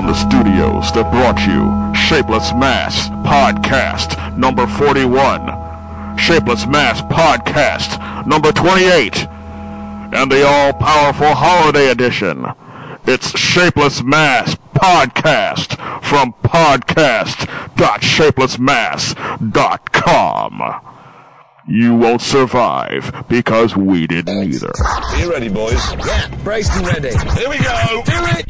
from the studios that brought you Shapeless Mass Podcast number 41, Shapeless Mass Podcast number 28, and the all-powerful holiday edition. It's Shapeless Mass Podcast from podcast.shapelessmass.com. You won't survive because we didn't either. Are you ready, boys? Yeah, braced and ready. Here we go. Do it.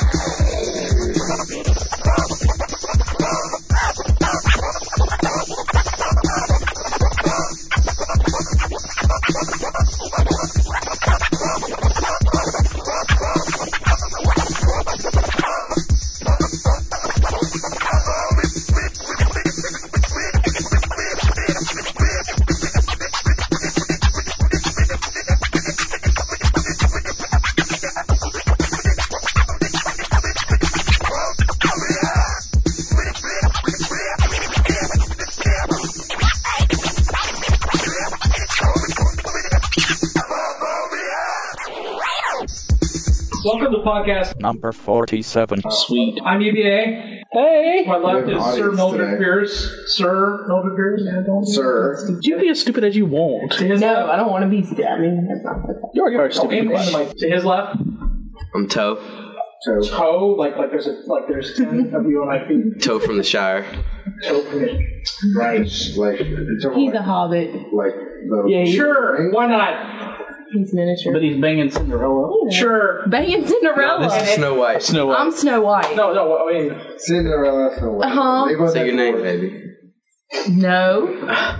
Welcome to podcast number 47. Sweet. I'm EBA. Hey. My left is Sir Mildred Pierce. Sir Mildred Pierce. Yeah, Sir. You be as stupid as you want. No, I don't want to be. I mean, that's not. You are stupid. To his left. I'm Toe. Toe, like there's 10 of you on my feet. Toe from the Shire. Toe from the right. He's a hobbit. Yeah, sure. Why not? He's miniature. But he's banging Cinderella. Yeah. Sure. Banging Cinderella. No, this is Snow White. Snow White. I'm Snow White. No, I mean Cinderella, Snow White. Say your name, baby. No.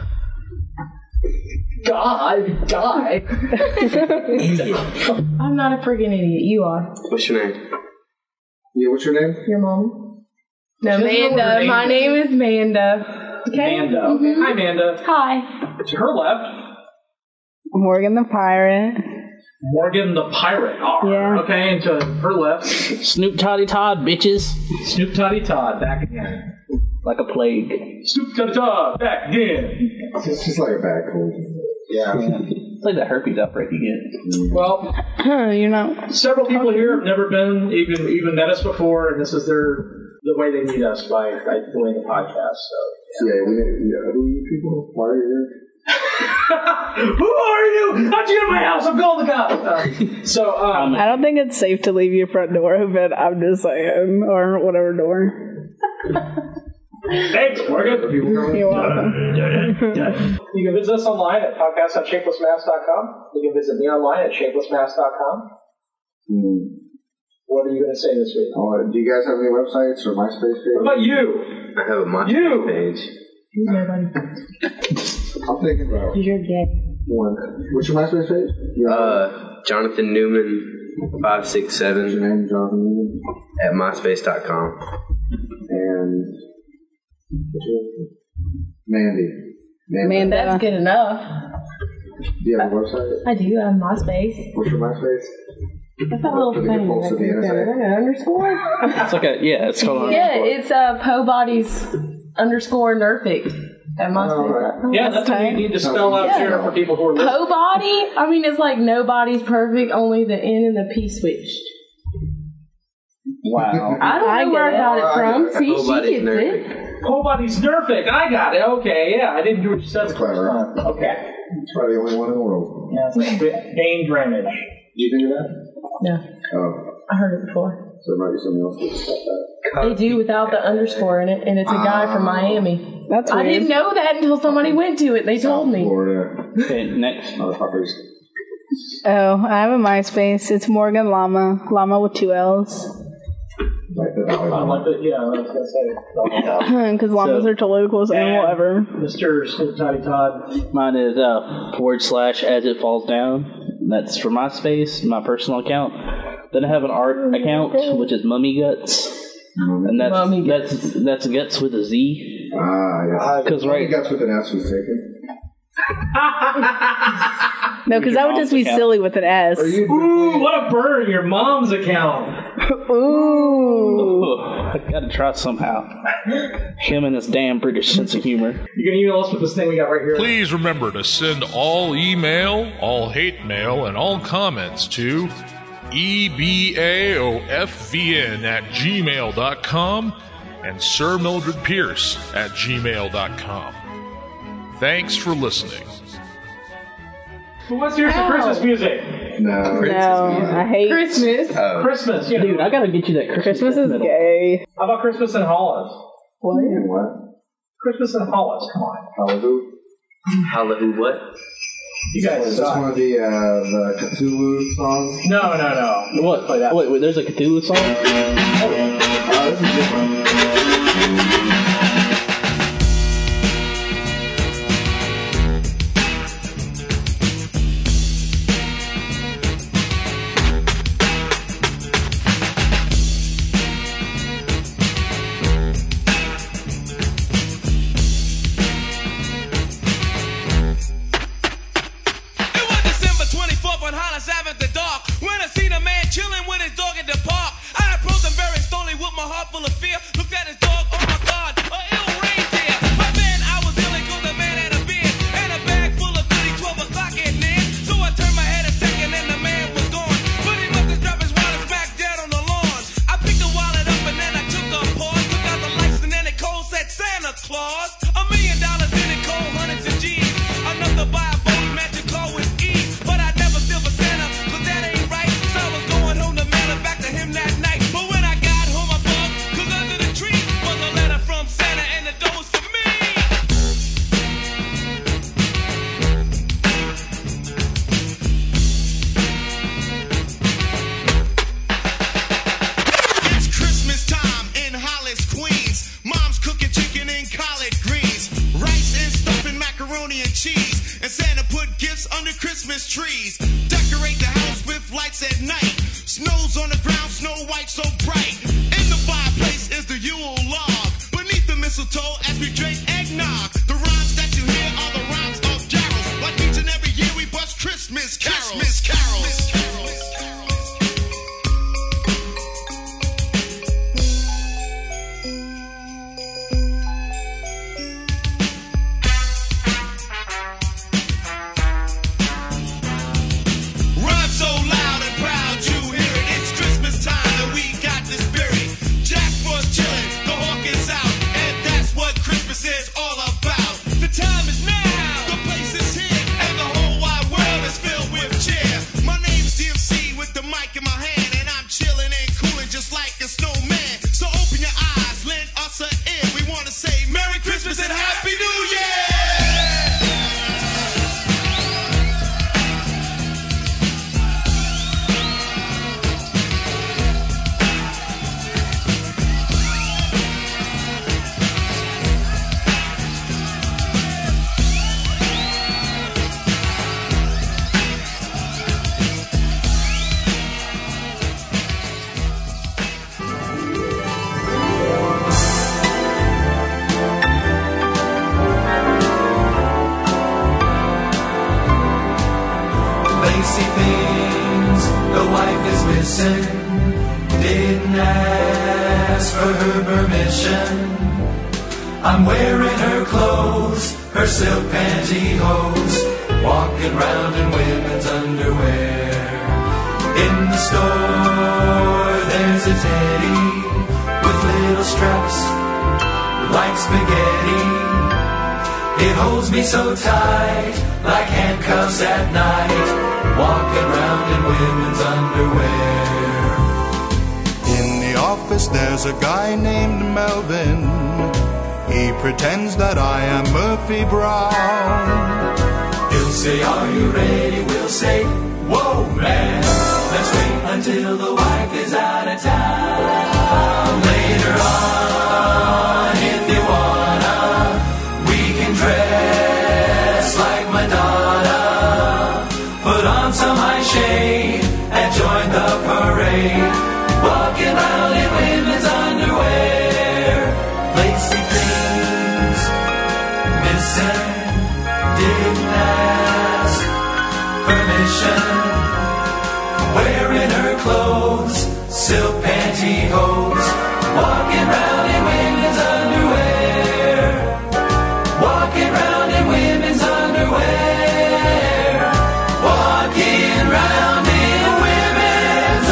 God. I'm not a freaking idiot. You are. What's your name? Yeah, what's your name? Your mom. No, She doesn't know what her Manda. name My is. name is Manda. Okay. Amanda. Okay. Hi, Amanda. Hi. To her left. Morgan the Pirate. Morgan the Pirate. Yeah. Okay, and to her left. Snoop Toddy Todd, bitches. Snoop Toddy Todd, back again. Like a plague. Snoop Toddy Todd, back again. It's just like a bad cold. Yeah. It's like that herpes outbreak you get. Well, You know. several people here have never been, even met us before, and this is the way they meet us by doing the podcast. So, Yeah, who are you people? Why are you here? who are you? How'd you get in my house? I'm calling the cops. I don't think it's safe to leave your front door open. I'm just saying. Or whatever door. Thanks, Morgan. You're welcome. You can visit us online at podcast.shapelessmass.com. You can visit me online at shapelessmass.com. What are you going to say this week? Do you guys have any websites or MySpace pages? What about you? I have a MySpace page. Nobody. I'm thinking about You're gay. one. What's your MySpace page? Jonathan Newman What's your 567 name, Jonathan Newman? at myspace.com. And what's your name? Mandy. That's good enough. Do you have a website? I do. I have MySpace. What's your MySpace? That's that little Does it thing. get posted to the NSA? Underscore. It's like it's called Yeah, it's Po Bodies _Nerfic at MySpace.com. Yeah, that's what you need to spell out here for people who are listening. Po Body? I mean, it's like nobody's perfect, only the N and the P switched. Wow. I don't know where I got it from. See, Po she Body's gets Nerfic. it. Whole body's nerfic. I got it. Okay, yeah. I didn't do what you said. That's clever. Okay. It's probably the only one in the world. Yeah, it's like vein drainage. Do you think of that? No, Oh. I heard it before. So it might be something else that's got that. They do without the underscore in it, and it's a guy from Miami. That's I weird. didn't know that until somebody went to it. They told me. Florida. Okay, next. Motherfuckers. Oh, I have a MySpace. It's Morgan Llama. Llama with 2 L's. Like the I like it. Yeah, I was going to say. Because llamas are totally the coolest animal ever. Mr. Snoop Toddy Todd. Mine is / as it falls down. That's for MySpace, my personal account. Then I have an art account, which is Mummy Guts. And that's Guts with a Z. Yes. Because right, Guts with an S was taken. No, because that would just be silly with an S. Ooh, what a burn! Your mom's account. Ooh. I gotta try somehow. Him and his damn British sense of humor. You can email us with this thing we got right here. Please remember to send all email, all hate mail, and all comments to ebaofvn@gmail.com and sirmildredpierce@gmail.com. Thanks for listening. Who wants to hear some Christmas music? No. I hate Christmas. Christmas, you know. Dude, I gotta get you that Christmas is gay. How about Christmas in Hollis? What? What? Christmas in Hollis, come on. Hallelujah. Hallelujah, what? You guys Is this suck. one of the Cthulhu songs? No. What? Play that. Wait, there's a Cthulhu song? Oh, this is different. I'm wearing her clothes, her silk pantyhose, walking round in women's underwear. In the store, there's a teddy with little straps like spaghetti. It holds me so tight, like handcuffs at night, walking round in women's underwear. In the office, there's a guy named Melvin. He pretends that I am Murphy Brown. He'll say, are you ready? We'll say, whoa, man. Let's wait until the wife is out of town. Later on, if you wanna, we can dress like Madonna. Put on some high shade and join the parade. Walking around in women's underwear. Lacy things missing. Didn't ask permission. Wearing her clothes, silk pantyhose, walking round in women's underwear. Walking round in women's underwear. Walking round in women's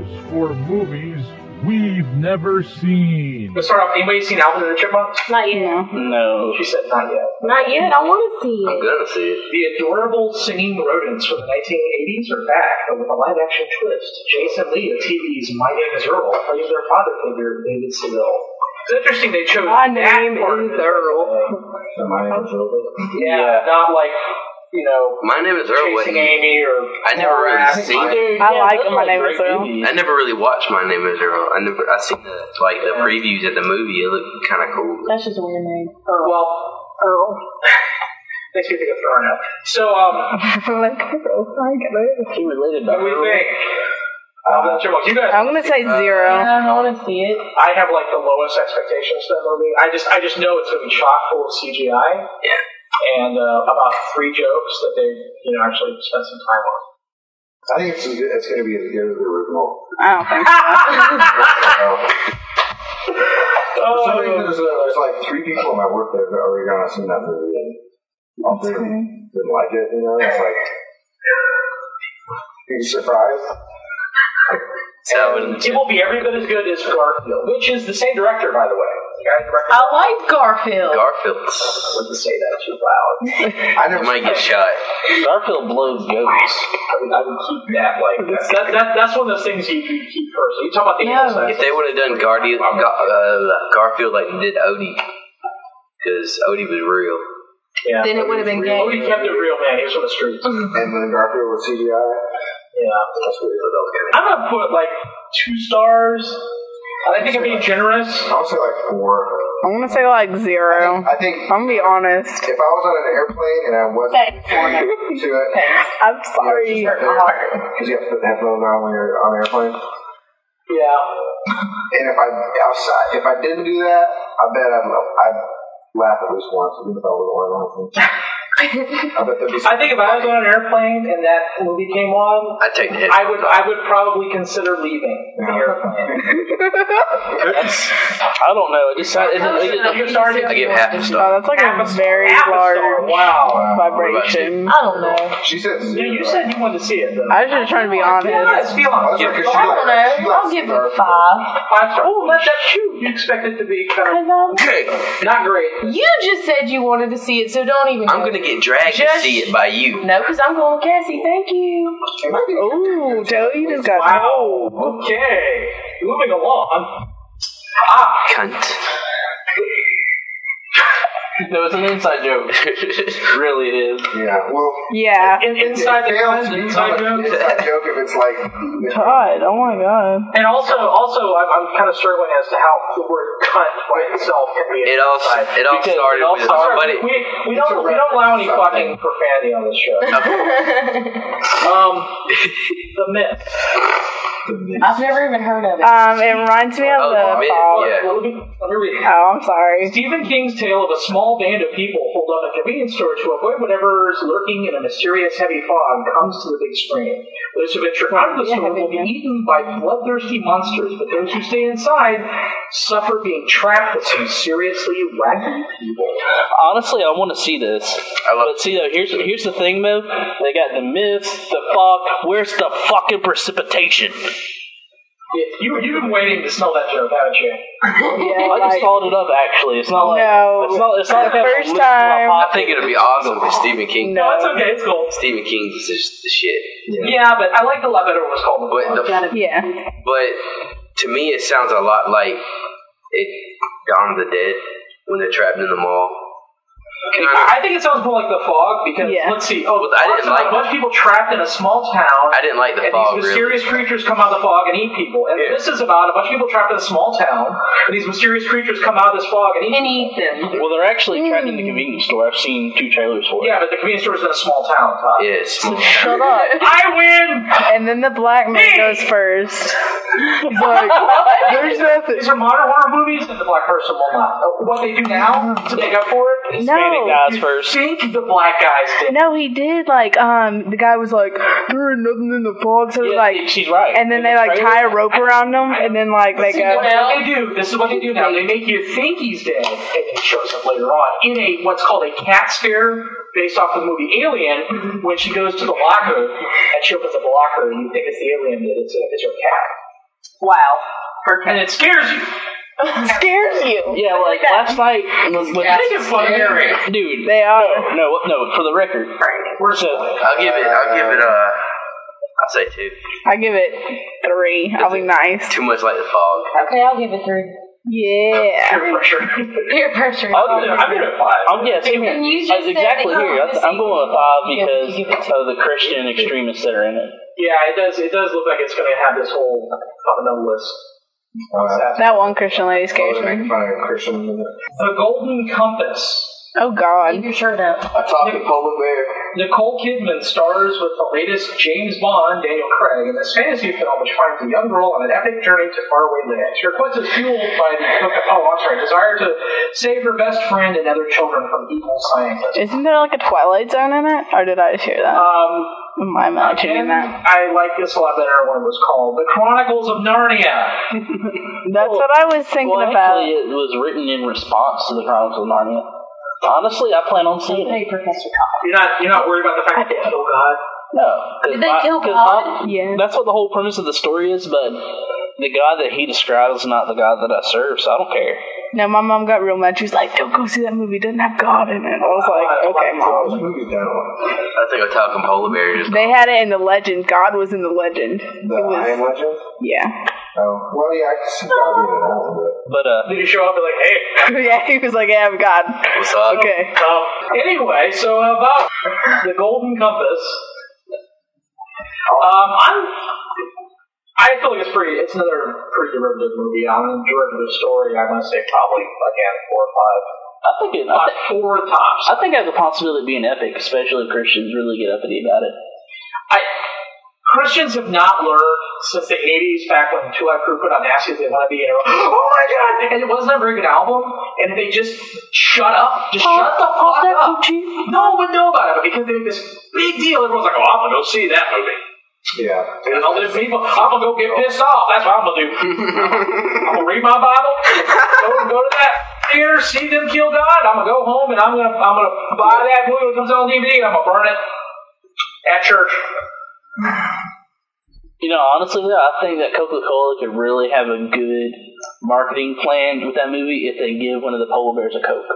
reviews for movies we've never seen. Let's start off. Anybody seen Alvin and the Chipmunks? Not yet. No. She said not yet. Not yet. I want to see it. I'm gonna see it. The adorable singing rodents from the 1980s are back, but with a live-action twist. Jason Lee of TV's My Name is Earl plays their father figure, David Seville. It's interesting they chose My that name part is of it. Earl. My name is Earl. Yeah, not like, you know, My Name is Earl. Chasing Amy or... I never really seen it. I like My Name is Earl. I never really watched My Name is Earl. I seen the previews of the movie. It looked kind of cool. That's just a weird name. Well, Earl. makes me think of throwing up. So, Like Earl. I get it. She related what do we think? You guys, I'm gonna say 0. I want to see it. I have like the lowest expectations for that movie. I just know it's going to be chock full of CGI. Yeah. And about 3 jokes that they actually spent some time on. I think it's going to be as good as the original. I don't think For some reason, there's like 3 people in my work that have already gone and seen that movie, and all 3 didn't like it. You know, it's like being surprised. And it will be every bit as good as Garfield, which is the same director, by the way. The guy who directed I like Garfield. Garfield. I wouldn't say that too loud. I never might get shot. Garfield blows goats. I would keep that like that's one of those things you keep first. You talk about the No. If they would have done Garfield like they did Odie, because Odie was real. Yeah. Then it would have been gay. He kept it real, man. He was from the streets. And then Garfield was CGI. Yeah. That's weird. I'm gonna put like 2 stars. I think I'm being generous. I would say like 4. I'm gonna say like 0. I think I'm gonna be honest. if I was on an airplane and I wasn't to it, I'm sorry. because you have to put headphones on when you're on an airplane. Yeah. And if I didn't do that, I bet I'd laugh at least once, even if I wasn't wearing headphones. I bet there'd be I think if I was on an airplane and that movie came on, I'd take the I would probably consider leaving the airplane. I don't know. You're starting I give half a star. Oh, that's like a very large Wow. vibration. I don't know. She said 0. You said you wanted to see it, though. I was just trying to be honest. Be honest. Be honest. Yeah, 'cause I don't know. I'll give it 5. 5 stars. Oh, that's cute. You expect it to be kind of Okay. not great. You just said you wanted to see it, so don't even. I'm gonna get dragged to see it by you. No, because I'm going with Cassie. Thank you. Ooh, Joey just got Wow. Okay. Moving along. Cunt. No, it's an inside joke. It really is. Yeah, well, Yeah. Inside the fails to inside become an joke. inside joke if it's like. God, oh my God. And also, I'm kind of struggling as to how the word "cunt" by itself can be. It all inside. started with somebody. We don't allow any fucking profanity on this show. The myth. I've never even heard of it. It reminds me of the fog. Yeah. Let me read it. Oh, I'm sorry. Stephen King's tale of a small band of people holed up at a convenience store to avoid whatever's lurking in a mysterious heavy fog comes to the big screen. Those who venture out of the store will be eaten by bloodthirsty monsters, but those who stay inside suffer being trapped with some seriously wacky people. Honestly, I want to see this. But see, though, here's the thing, though. They got the myths, the fog. Where's the fucking precipitation? You've been waiting to smell that joke, haven't you? I just followed it up. Actually, it's not like it's not the like first time. I think it'll be awesome for Stephen King. No, it's okay. It's cool. Stephen King's just the shit. Yeah, but I like the lot better what was called. But to me, it sounds a lot like Dawn of the Dead when they're trapped in the mall. I think it sounds more like The Fog because let's see. Oh, I didn't like a bunch of people trapped in a small town. I didn't like The Fog. These mysterious creatures come out of the fog and eat people. And this is about a bunch of people trapped in a small town. And these mysterious creatures come out of this fog and eat them. Well, they're actually trapped in the convenience store. I've seen 2 trailers for it. Yeah, but the convenience store is in a small town. Todd. Yeah, it's small. Shut up. I win. And then the black man goes first. He's like, there's nothing. These are modern horror movies, and the black person will not. What they do now to make up for it is Hispanic guys first. think the black guys did. No, he did. Like, the guy was like, there ain't nothing in the fog. So like, she's right. And then they like tie a rope around him, and then like they go. What they do, this is what they do now. They make you think he's dead, and he shows up later on in a what's called a cat scare, based off of the movie Alien. When she goes to the locker and she opens up the locker, and you think it's the alien, it's your cat. Wow. And it scares you. Scares you. Yeah, like last night was Making fun of Harry. dude. They are. No. For the record, We're so. I'll give it I'll say 2. I give it 3. I'll be nice. Too much like the fog. Okay, I'll give it 3. Yeah. Peer pressure. Peer pressure. I'll give it 5. Yeah, same here. And you just Exactly said that here. I'm going with 5 because you give it of the Christian extremists that are in it. Yeah, it does look like it's going to have this whole fundamentalist. That one Christian lady scares Making me. fun of Christian. The Golden Compass. Oh, God. Keep your shirt up. A talking polar bear. Nicole Kidman stars with the latest James Bond, Daniel Craig, in this fantasy film which finds a young girl on an epic journey to faraway lands. Her quest is fueled by desire to save her best friend and other children from evil scientists. Isn't there like a Twilight Zone in it? Or did I just hear that? Am I imagining that? I like this a lot better when it was called The Chronicles of Narnia. That's what I was thinking about. Actually, it was written in response to the Chronicles of Narnia. Honestly, I plan on seeing it. Professor Todd. You're not worried about the fact that they kill God? No. Did they kill God? Yeah. That's what the whole premise of the story is, but the God that he describes is not the God that I serve, so I don't care. No, my mom got real mad. She was like, don't go see that movie. It doesn't have God in it. I was like, okay, Mom. I think a talking polar bear is. They had it in the legend. God was in the legend. I Am Legend? Yeah. Oh, well, yeah, I can see God being in that one, but... But, Did he show up and be like, hey? Yeah, he was like, yeah, I'm God. What's up? Okay. Anyway, so about the Golden Compass. I feel like it's another pretty derivative movie. On a derivative story, I'm going to say probably, again, 4 or 5. I think About 4 tops. I think it has the possibility of being epic, especially if Christians really get uppity about it. Christians have not learned since the 80s, back when Two Live Crew put on Nasty as They Want to Be, and everyone, oh my god! And it wasn't a very good album, and they just shut up. Just shut the fuck up. No one know about it, but because they make this big deal, everyone's like, oh, I'm gonna go see that movie. Yeah. And all these people, I'm gonna go get pissed off. That's what I'm gonna do. I'm gonna read my Bible, go to that theater, see them kill God. I'm gonna go home and I'm gonna buy that movie when it comes out on DVD, and I'm gonna burn it at church. You know, honestly, though, I think that Coca-Cola could really have a good marketing plan with that movie if they give one of the polar bears a Coke.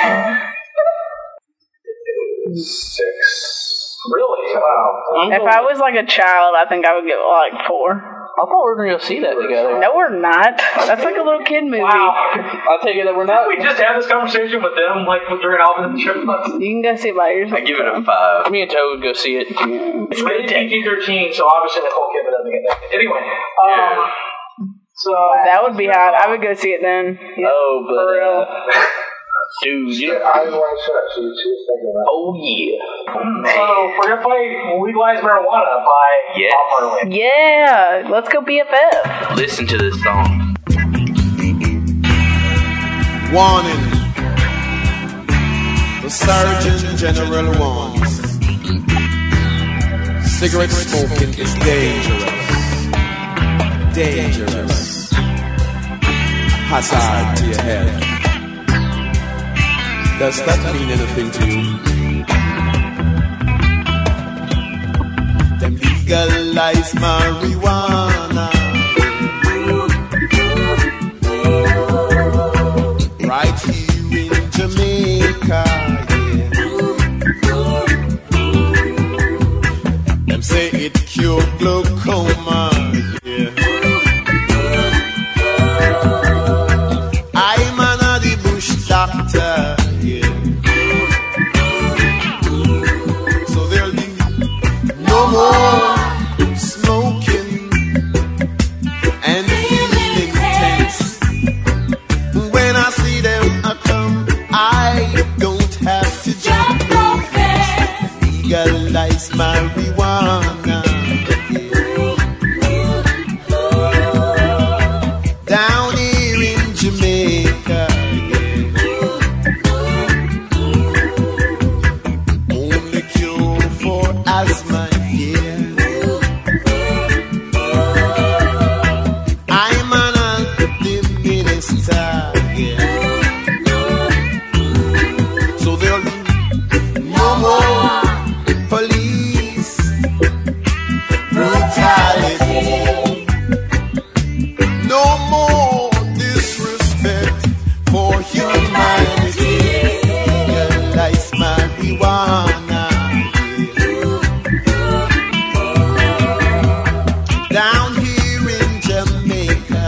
6. Really? Wow. If I was like a child, I think I would give it like 4. I thought we were going to go see that together. No, we're not. That's like a little kid movie. Wow. I'll take it that we're not. We just had this conversation with them, like during Alvin and the Chipmunks. You can go see it by yourself. I give it a 5. Me and Toad would go see it. It's rated PG-13, so obviously Nicole Kidman doesn't get that. Anyway, so That would be hot. I would go see it then. Yeah, Oh, but, for real. dude, you know, I didn't want to shut up. She was thinking about it. oh yeah. So we're gonna play "Legalize Marijuana" by Bob Marley. Yeah, let's go BFF. Listen to this song. Warning. The Surgeon General warns. Cigarette smoking is dangerous. Dangerous. Hazard to your health. Does that mean anything to you? Them legalize marijuana. Right here in Jamaica, yeah. Them say it cure glaucoma, yeah. I'm an the bush doctor, yeah. So there'll be no more smoking No more disrespect for humanity. Legalize marijuana. Down here in Jamaica,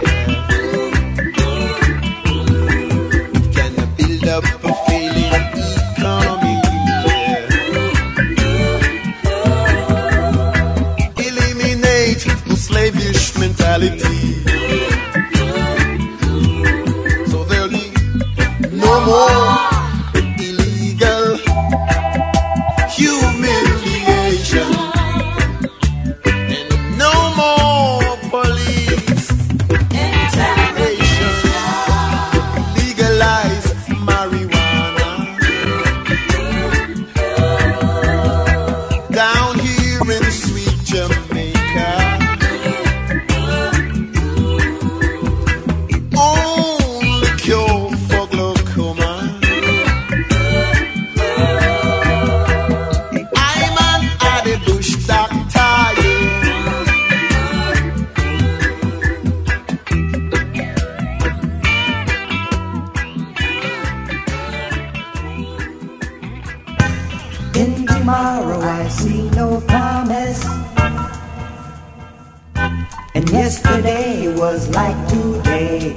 can build up a failing economy. Eliminate the slavish mentality. So there'll be no more illegal humiliation. And no more police interrogation. Legalize marijuana. Down here in sweet Jamaica. Only cure for glaucoma. I'm an Addy Bush doctor, In tomorrow I see no promise, and yesterday was like today.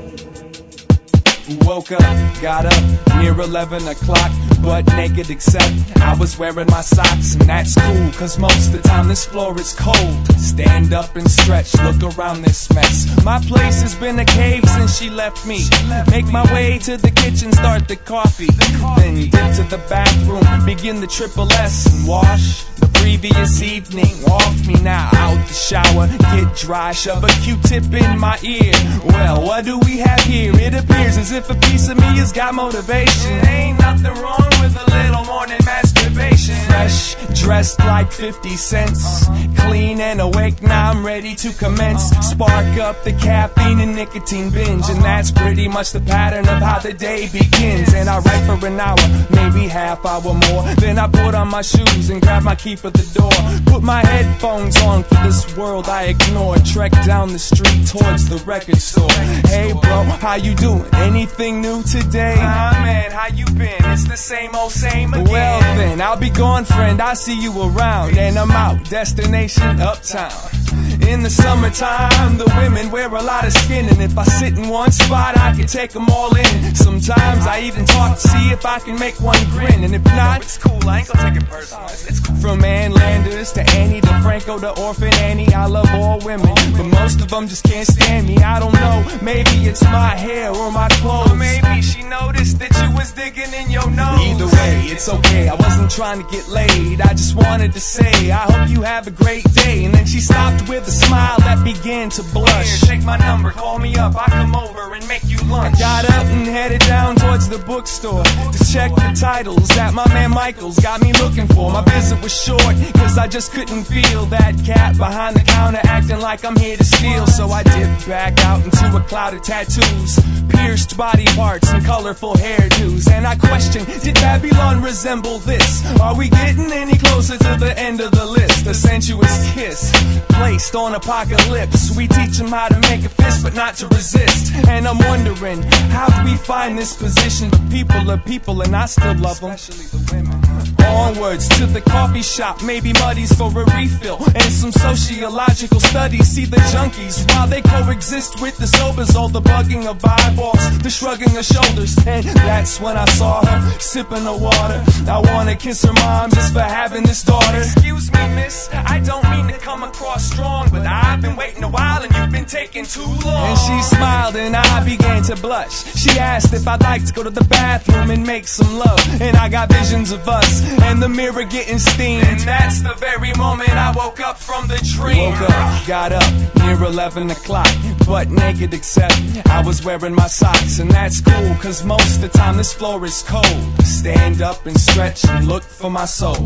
Woke up, got up, near 11 o'clock, butt naked except I was wearing my socks. And that's cool, cause most of the time this floor is cold. Stand up and stretch, look around this mess. My place has been a cave since she left me. Make my way to the kitchen, start the coffee. Then dip to the bathroom, begin the triple S and wash the previous evening off me. Now out the shower, get dry, shove a Q-tip in my ear. Well, what do we have here? It appears as if a piece of me has got motivation. Ain't nothing wrong with a little morning masturbation. Fresh, dressed like 50 cents, clean and awake, now I'm ready to commence. Spark up the caffeine and nicotine binge, and that's pretty much the pattern of how the day begins. And I write for an hour, maybe half hour more. Then I put on my shoes and grab my key for the door. Put my headphones on for this world I ignore. Trek down the street towards the record store. Hey bro, how you doing? Anything new today? Man, how you been? It's the same old same again. Well then, I'll be gone friend, I'll see you around. And I'm out, destination uptown. In the summertime, the women wear a lot of skin, and if I sit in one spot, I can take them all in. Sometimes I even talk to see if I can make one grin, and if not, it's cool, I ain't gonna take it personal. It's cool. From Ann Landers to Annie DeFranco to Orphan Annie, I love all women, but most of them just can't stand me. I don't know, maybe it's my hair or my clothes, or maybe she noticed that you was digging in your nose. Either way, it's okay, I wasn't trying to get laid, I just wanted to say, I hope you have a great day. And then she stopped with a smile that began to blush. Here, take my number, call me up, I come over and make you lunch. I got up and headed down towards the bookstore to check the titles that my man Michael's got me looking for. My visit was short, cause I just couldn't feel that cat behind the counter acting like I'm here to steal. So I dipped back out into a cloud of tattoos, pierced body parts and colorful hairdos. And I questioned, did Babylon resemble this? Are we getting any closer to the end of the list? A sensuous kiss placed on apocalypse. We teach them how to make a fist but not to resist. And I'm wondering, how do we find this position? The people are people and I still love them, especially the women. Onwards to the coffee shop, maybe muddies for a refill, and some sociological studies. See the junkies while they coexist with the sobers. All the bugging of eyeballs, the shrugging of shoulders. And that's when I saw her sipping the water. I wanna kiss her mom just for having this daughter. Excuse me miss, I don't mean to come across strong, but I've been waiting a while and you've been taking too long. And she smiled and I began to blush. She asked if I'd like to go to the bathroom and make some love, and I got visions of us and the mirror getting steamed. And that's the very moment I woke up from the dream. Woke up, got up, near 11 o'clock, butt naked except I was wearing my socks. And that's cool, cause most of the time this floor is cold. Stand up and stretch and look for my soul.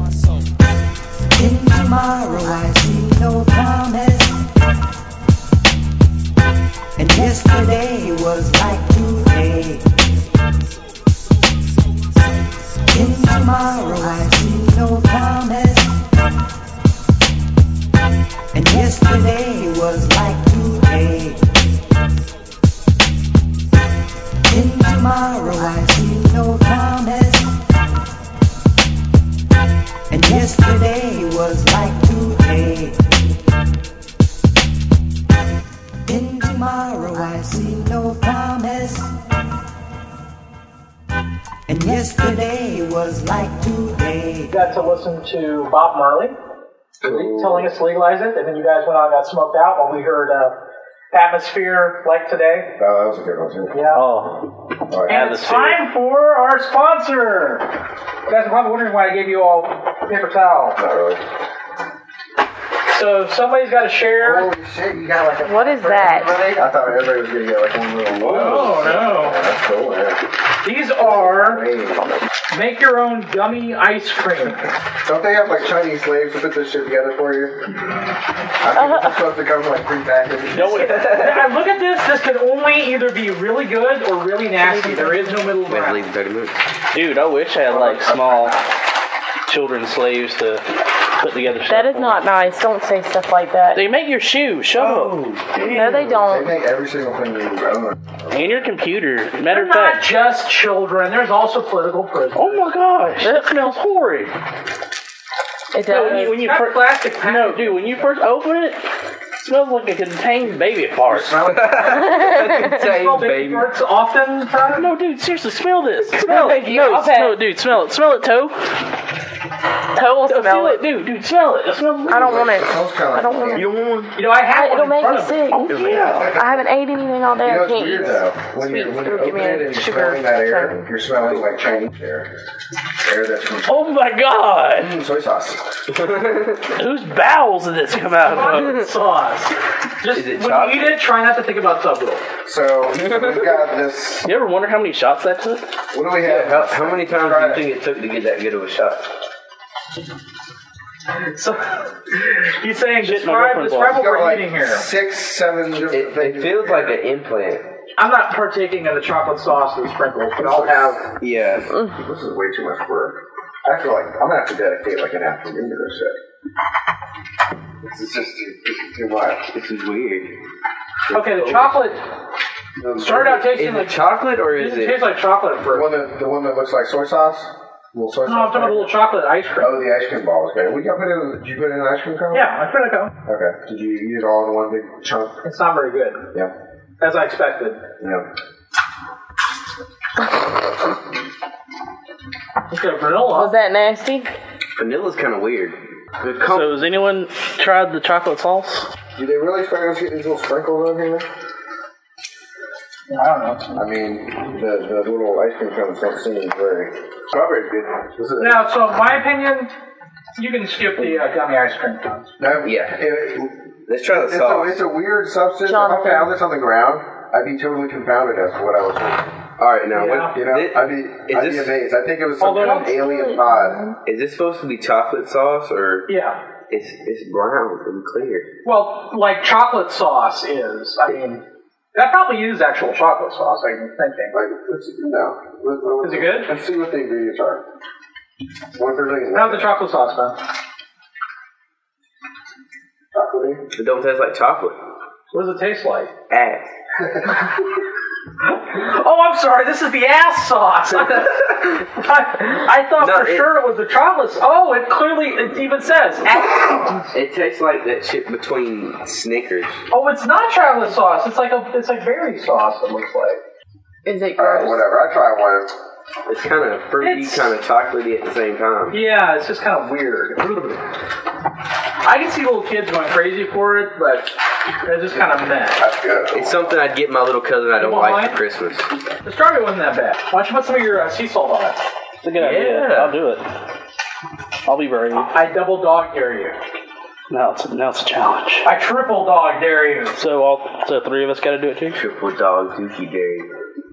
In tomorrow I see no promise, and yesterday was like today. In tomorrow I see no promise, and yesterday was like today. tomorrow I see no promise. And yesterday was like today. Got to listen to Bob Marley telling us to legalize it, and then you guys went out and got smoked out while we heard Atmosphere like today. Oh, that was a good one too. Yeah. Oh. And it's time for our sponsor. You guys are probably wondering why I gave you all paper towels. Not really. So somebody's got to share. Holy shit, you got like a... What is that? I thought everybody was going to get like one little... Oh, no. That's cool, yeah. These are make your own gummy ice cream. Don't they have like Chinese slaves to put this shit together for you? I think it's supposed to come like pre-packaged. No, look at this. This could only either be really good or really nasty. There is no middle ground. Dude, I wish I had like small children slaves to put together stuff. That is not nice. Don't say stuff like that. They make your shoes. Shut up. No, they don't. They make every single thing you own. And your computer. Matter They're of fact. not just children. There's also political prisoners. Oh my gosh. That smells horrid. It does. When you plastic packaging. No, dude, when you first open it, it smells like a contained baby fart. Smell baby farts often? No, dude, seriously, smell this. Smell it. No, dude, smell it. Smell it, Toe. Toe will smell it. Dude, smell it. It smells I don't want it. I don't want it. You don't want one? You know, I had It'll one in make me front of me. sick. Oh, yeah. I haven't ate anything all day. You know I what's can't weird eat though? When sweet. you It'll open give me it and you're sugar. smelling that air, you're smelling like Chinese air. Air that's from Oh my god. soy sauce. Whose bowels did this come out of? Sauce. Just when you eat it, try not to think about Subway. So we've got this. You ever wonder how many shots that took? What do we have? How many times do you think it took to get that good of a shot? So, he's saying, Shit, my describe girlfriend's what We've got we're like eating here. 6, 7 different things. It feels like an implant. I'm not partaking of the chocolate sauce and sprinkles, but I'll have... Yeah. This is way too much work. I feel like I'm gonna have to dedicate like an afternoon to this shit. This is just too much. This is weird. Okay, the chocolate started out tasting Is like... it chocolate or is It it... tastes like chocolate at first. The one that looks like soy sauce? Little soy No, I'm sauce. talking about a little chocolate ice cream. Oh, the ice cream balls. Okay. Did you put it in an ice cream cone? Yeah, I put it go. Okay. Did you eat it all in one big chunk? It's not very good. Yeah. As I expected. Yeah. Okay, vanilla. Was that nasty? Vanilla's kind of weird. So has anyone tried the chocolate sauce? Do they really expect us to get these little sprinkles on here? I don't know. I mean, the little ice cream cones don't seem very... Strawberry's good. Now, so in my opinion, you can skip the gummy ice cream cones. No, Yeah. Let's try the sauce. It's a weird substance. If I found this on the ground, I'd be totally confounded as to what I was doing. Alright, now, Yeah. You know, I'd be amazed. I think it was some kind of alien pod. is this supposed to be chocolate sauce or... Yeah. It's brown and clear. Well, like chocolate sauce is. I mean, that probably is actual chocolate sauce, I'm thinking. Let's see. Is it good? Let's see what the ingredients are. What they're doing. How's the chocolate sauce, man? Chocolatey? It don't taste like chocolate. What does it taste like? Ass. Oh, I'm sorry. This is the ass sauce. I thought sure it was the chocolate. Oh, it even says ass. It tastes like that shit between Snickers. Oh, it's not chocolate sauce. It's like berry sauce. It looks like. Is it Alright, gross? whatever. I try one. It's kind of fruity, kind of chocolatey at the same time. Yeah, it's just kind of weird. I can see little kids going crazy for it, but it's just kind of meh. That's good. It's something I'd get my little cousin I don't like for Christmas. The strawberry wasn't that bad. Why don't you put some of your sea salt on it? It's a good idea. I'll do it. I'll be brave. I double dog dare you. Now it's a challenge. I triple dog dare you. So three of us got to do it too? Triple dog dookie dare.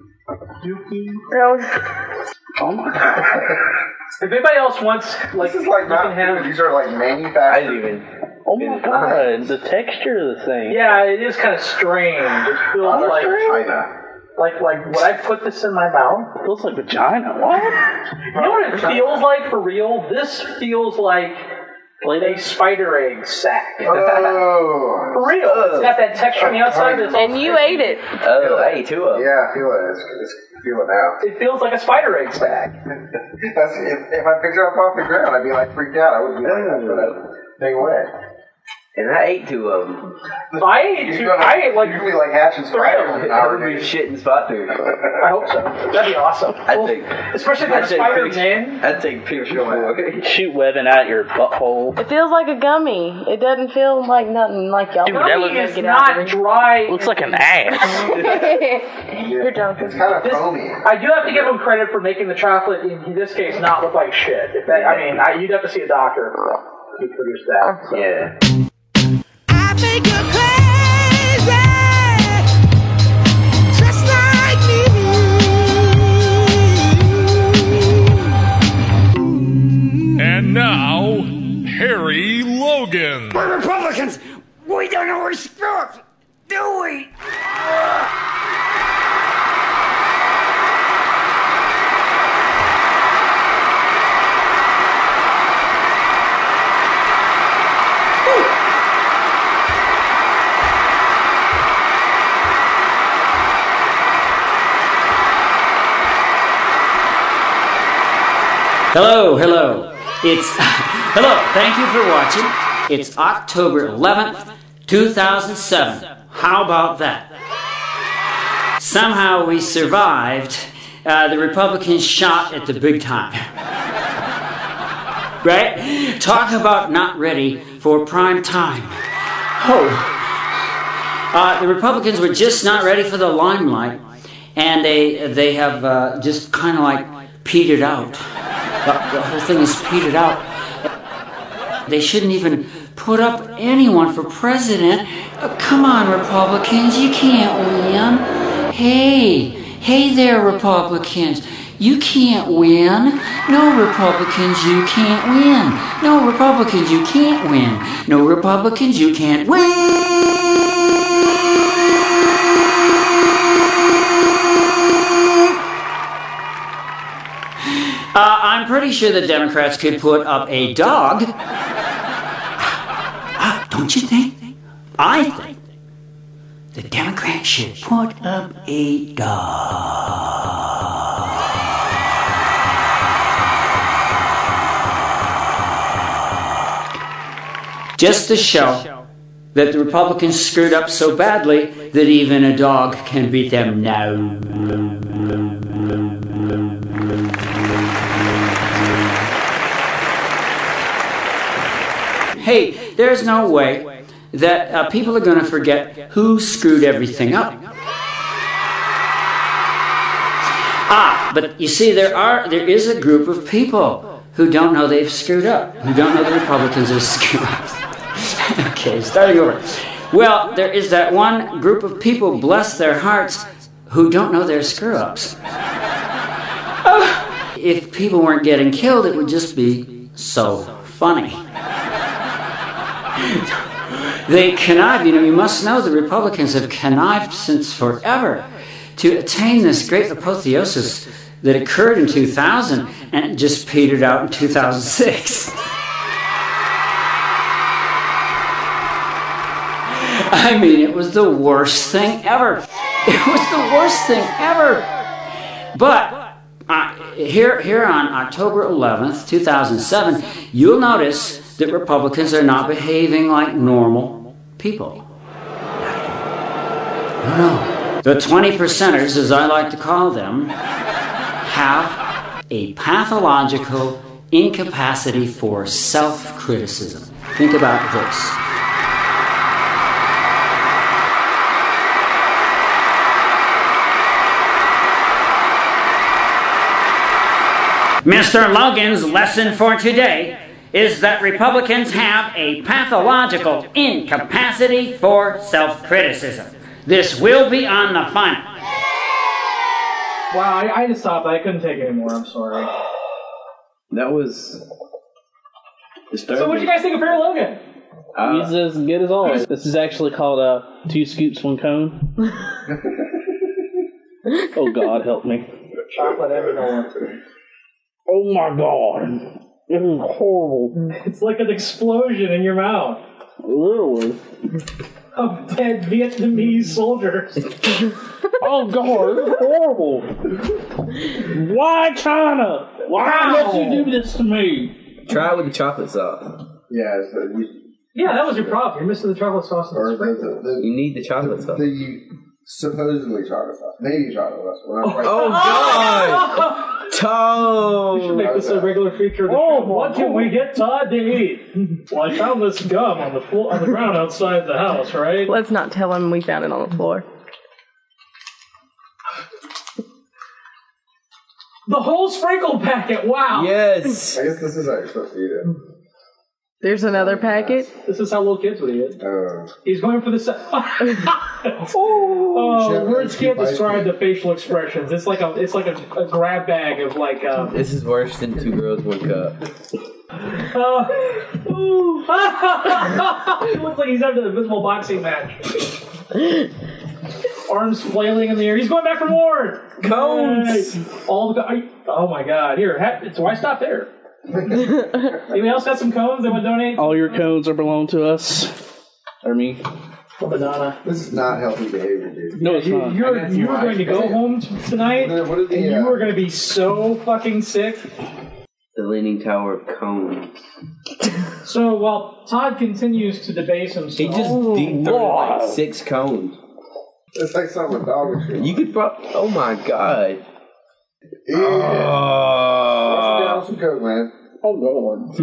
Oh my god. If anybody else wants, like, This is like not food. These are like manufactured. Oh my god, the texture of the thing. Yeah, it is kind of strange. It feels like China. Like when I put this in my mouth. It feels like vagina. What? You know what it feels like for real? This feels like a spider egg sack. Oh. For real. It's got that texture on the outside. And you ate it. Oh, I ate two of them. Yeah, I feel it. I feel it now. It feels like a spider egg sack. That's if I picked it up off the ground, I'd be like freaked out. I wouldn't be like, throw that thing away. And I ate 2 of them. I ate like you're gonna be like hatching spiders. I would be shit in spot 3. I hope so. That'd be awesome. Especially the Spider-Man. I'd take pictures for it. Shoot webbing out your butthole. It feels like a gummy. It doesn't feel like nothing like y'all. Dude, that It's not dry. looks like an ass. You're joking. It's kind of foamy. I do have to give them credit for making the chocolate, in this case, not look like shit. You'd have to see a doctor who produced that. So. Yeah. I think you're crazy, just like me. And now, Harry Logan. We're Republicans. We don't know we're screw-ups, do we? Hello. Hello, thank you for watching. It's October 11th, 2007. How about that? Somehow we survived the Republican shot at the big time. Right? Talk about not ready for prime time. The Republicans were just not ready for the limelight, and they have just kind of like petered out. The whole thing is petered out. They shouldn't even put up anyone for president. Come on, Republicans, you can't win. Hey there, Republicans. You can't win. No, Republicans, you can't win. No, Republicans, you can't win. No, Republicans, you can't win. I'm pretty sure the Democrats could put up a dog. Don't you think? I think the Democrats should put up a dog. Just to show that the Republicans screwed up so badly that even a dog can beat them now. Hey, there's no way that people are going to forget who screwed everything up. But you see, there is a group of people who don't know they've screwed up, who don't know the Republicans have screwed up. Okay, starting over. Well, there is that one group of people, bless their hearts, who don't know their screw-ups. If people weren't getting killed, it would just be so funny. They connive, you must know the Republicans have connived since forever to attain this great apotheosis that occurred in 2000 and it just petered out in 2006. I mean, it was the worst thing ever. It was the worst thing ever. But here on October 11th, 2007, you'll notice that Republicans are not behaving like normal people. No. The 20%ers, as I like to call them, have a pathological incapacity for self-criticism. Think about this. Mr. Logan's lesson for today is that Republicans have a pathological incapacity for self-criticism. This will be on the final. Wow, I had to stop. I couldn't take it anymore. I'm sorry. That was disturbing. So what did you guys think of Harry Logan? He's as good as always. This is actually called 2 Scoops, 1 Cone. Oh, God, help me. Chocolate everywhere. Oh, my God. This is horrible. It's like an explosion in your mouth. Literally. Of dead Vietnamese soldiers. Oh, God, this is horrible. Why China? Why did you do this to me? Try it with the chocolate sauce. Yeah, Yeah, that was your problem. You're missing the chocolate sauce. Or you need the chocolate sauce. Supposedly chocolate sauce. Maybe chocolate sauce. Oh, God! Toad! We should make this a regular feature of the show. What can we get Todd to eat? Well, I found this gum on the floor, on the ground outside the house, right? Let's not tell him we found it on the floor. The whole sprinkle packet, wow! Yes! I guess this is how you're supposed to eat it. There's another packet. This is how little kids would eat it. He's going for the words can't describe the facial expressions. It's like a grab bag of like. This is worse than 2 girls, 1 cup. It looks like he's having an invisible boxing match. Arms flailing in the air. He's going back for more cones. Oh my God! Here, so why stop there? Anyone else got some cones they want to donate? All your cones are belong to us. Or me. Banana. This is not healthy behavior, dude. No, it's not. You were going to go home tonight, and you were going to be so fucking sick. The Leaning Tower of Cones. So while Todd continues to debase himself, he just deep throated like 6 cones. It's like something a dog would feel. You could probably. Oh my God. Yeah. Wash down some coke, man. Oh God. I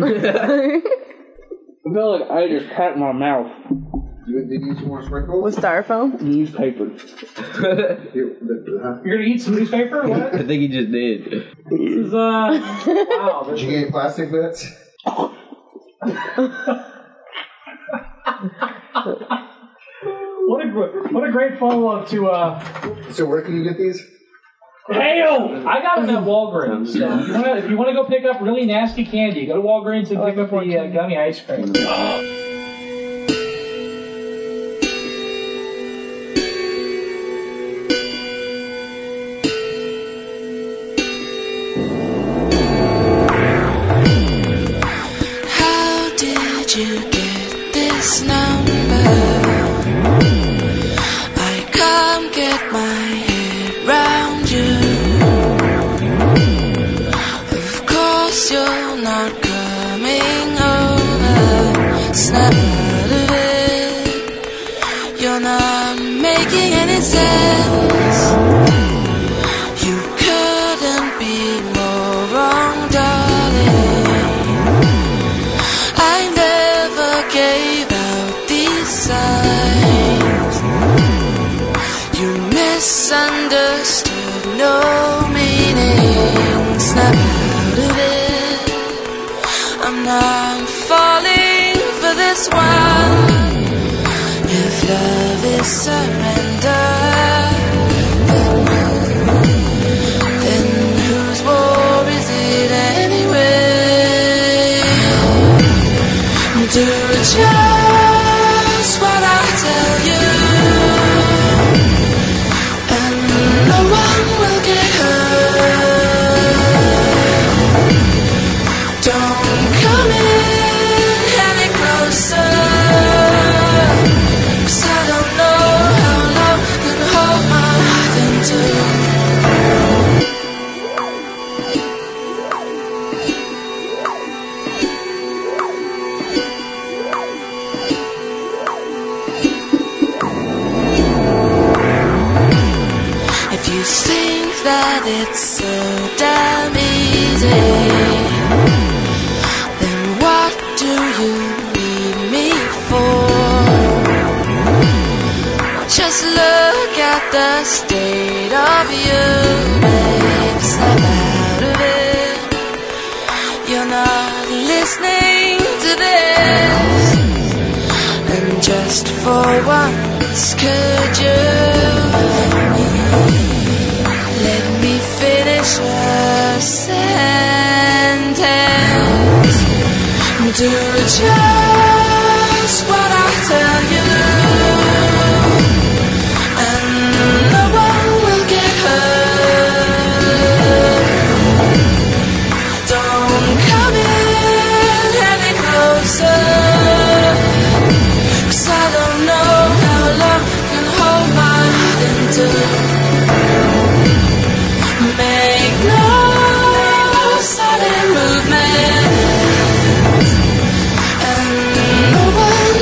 feel like I just pat my mouth. Did you use some more sprinkles? With styrofoam? Newspaper. You're gonna eat some newspaper? What? I think he just did. This is wow. Did you get any plastic bits? What a great follow-up to So where can you get these? Hail! I got them at Walgreens. So if you want to go pick up really nasty candy, go to Walgreens and pick up the gummy ice cream. How did you get this number? I can't get my head round you. Of course you're not coming over. Snap out of it. You're not making any sense. You couldn't be more wrong, darling. I never gave out these signs. You misunderstood, no meaning. Snap out of it. I'm not falling for this one. If love is surrender, then whose war is it anyway? Do just what I tell you, and no one will get hurt. Don't come in any closer, 'cause I don't know how love can hold my heart into. If you think that it's so damn easy, then what do you need me for? Just look at the state of you, babe. Snap out of it. You're not listening to this. And just for once, could you let me finish a sentence? Do just what I tell you, and no one will get hurt. Don't come in any closer, 'cause I don't know how love can hold my heart into. Make no sudden movement, and no one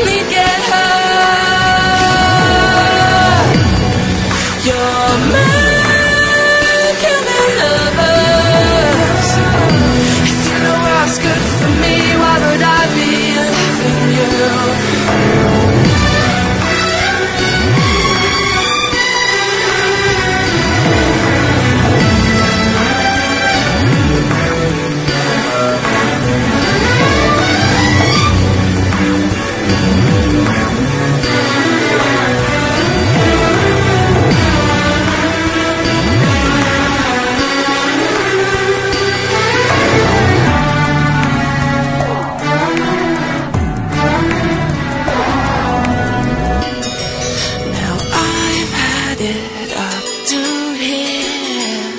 it up to him.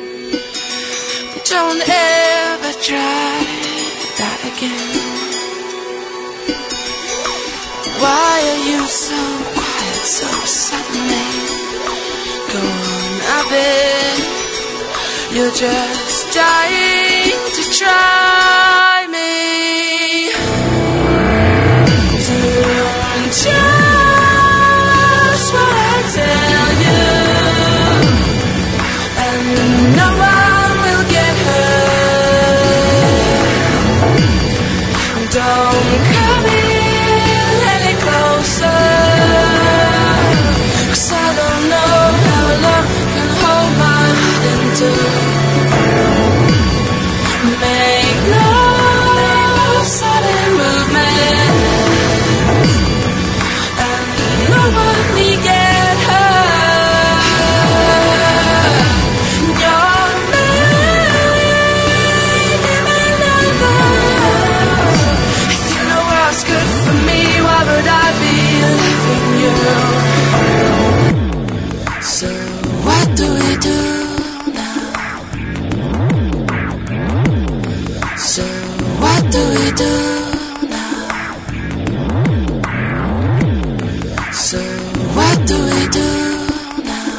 Don't ever try that again. Why are you so quiet so suddenly? Go on, I bet you're just dying to try me. Do just what I tell you, and no one will get hurt. Don't come in any closer, 'cause I don't know how love can hold my heart into. Make no sudden movement, and no one may get hurt. You're making me nervous. If you know what's good for me, why would I be loving you? So what do we do now? So what do we do now? So what do we do now?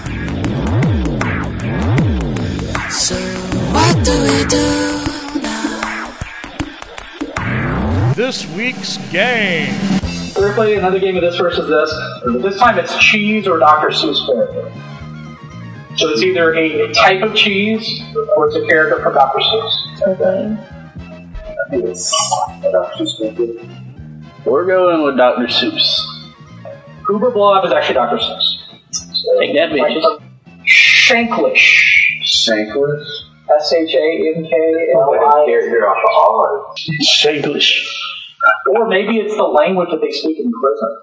So what do we do now? This week's game. We're playing another game of this versus this. This time it's cheese or Dr. Seuss character. So it's either a type of cheese or it's a character from Dr. Seuss. Okay. I think it's Dr. Seuss. We're going with Dr. Seuss. Uber Blob is actually Dr. Seuss. So Take that, bitches. Shanklish. Shankless? Shankli. Character off of Olive. Shanklish. Or maybe it's the language that they speak in prison.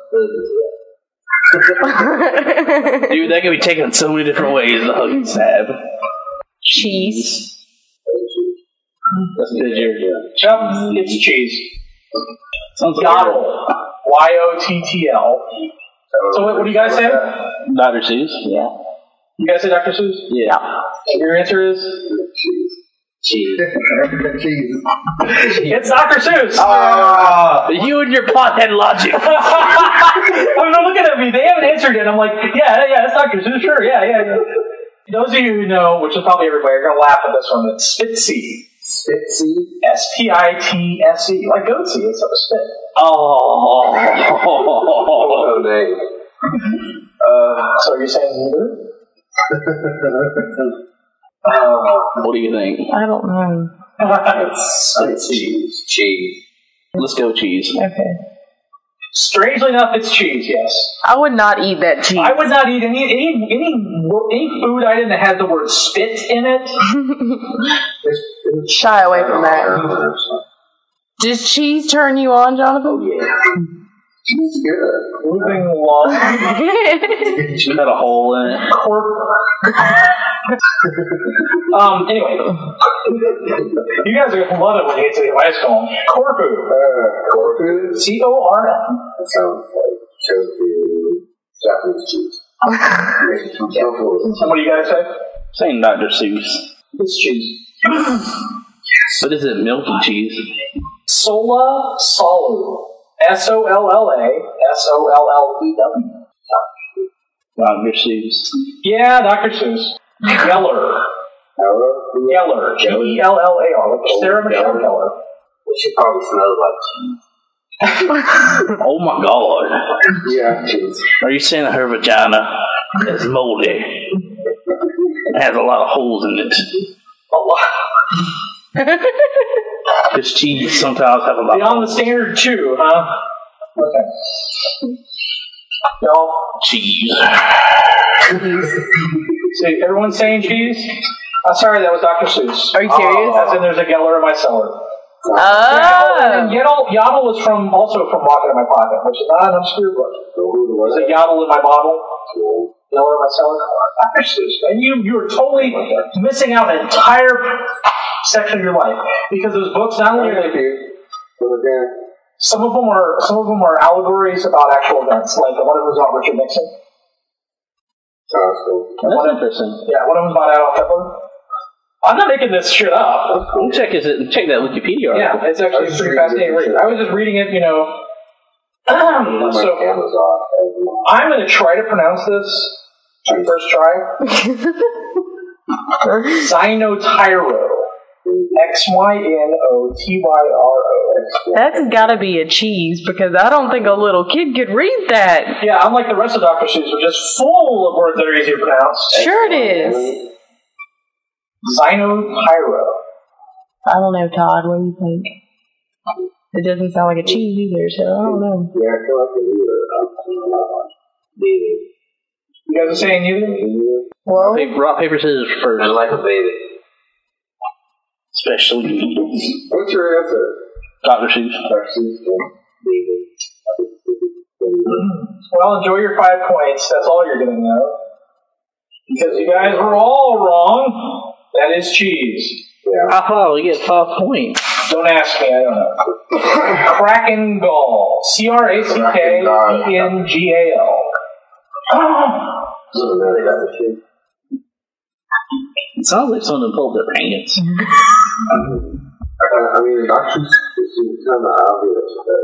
Dude, that can be taken so many different ways. The hug and stab. Cheese. That's good. Yep, it's cheese. Sounds like Yottle. Yottl. So what do you guys say? Dr. Seuss. Yeah. You guys say Dr. Seuss? Yeah. Your answer is? Cheese. Cheese. Cheese. It's Dr. Seuss! You and your pothead logic. I mean, they're looking at me. They haven't answered it. I'm like, yeah, it's Dr. Seuss. Sure, yeah. Those of you who know, which is probably everybody, are going to laugh at this one. It's Spitzy. Spitzy? Spitse. Like goatsy. It's a spit. Oh. Oh, dang. So you're saying neither? What do you think? I don't know. It's cheese. Cheese. Let's go cheese. Okay. Strangely enough, it's cheese, yes. I would not eat that cheese. I would not eat any food item that has the word spit in it. Shy away from that. Does cheese turn you on, Jonathan? Yeah. Cheese is good. Moving along. She got a hole in it. Anyway. You guys are going to love it when you get to the high school. Corfu. Corfu? C-O-R-F. That sounds like tofu. Japanese cheese. What do you guys say? Saying Dr. Seuss. It's cheese. But is it milky cheese? Sola Solu. S-O-L-L-A-S-O-L-L-E-W. Dr. Seuss. Yeah, Dr. Seuss. Geller. Geller. G-E-L-L-A-R. Like Sarah Michelle Gellar. She probably smells like cheese. Oh my god. Yeah, cheese. Are you saying that her vagina is moldy? It has a lot of holes in it. A lot. This cheese sometimes have a lot Beyond the standard chew, huh? Okay. Y'all. Cheese. So everyone's saying cheese? Sorry, that was Dr. Seuss. Are you serious? As in there's a Geller in my cellar. Oh. Yottle was also from Rocket in My Pocket, which is not an obscure book. There's a Yottle in my bottle. Geller in my cellar. Dr. Seuss. And you are totally missing out an entire section of your life. Because those books not only are some of them are allegories about actual events, like the one that was about Richard Nixon. That's interesting. Yeah, one of them's about Adolf Hitler. I'm not making this shit up. Check that Wikipedia article. Yeah, it's actually a pretty fascinating read. I was just reading it, you know. So I'm going to try to pronounce this. My first try. Xynotyro. XYNOTYRO. That's gotta be a cheese because I don't think a little kid could read that. Yeah, unlike the rest of Dr. Seuss, which is full of words that are easy to pronounce. Sure it is. Xynotyro. I don't know, Todd. What do you think? It doesn't sound like a cheese either, so I don't know. Yeah, I feel like You guys are saying neither? Well, rock, paper, scissors first. I like a baby. Especially. What's your answer? Dr. Seuss. Well, enjoy your 5 points. That's all you're going to know. Because you guys were all wrong. That is cheese. Yeah. I thought we get 5 points. Don't ask me, I don't know. Kraken Gall. CRACKENGAL. It sounds like someone pulled their pants. I mean, it actually seems kind of obvious that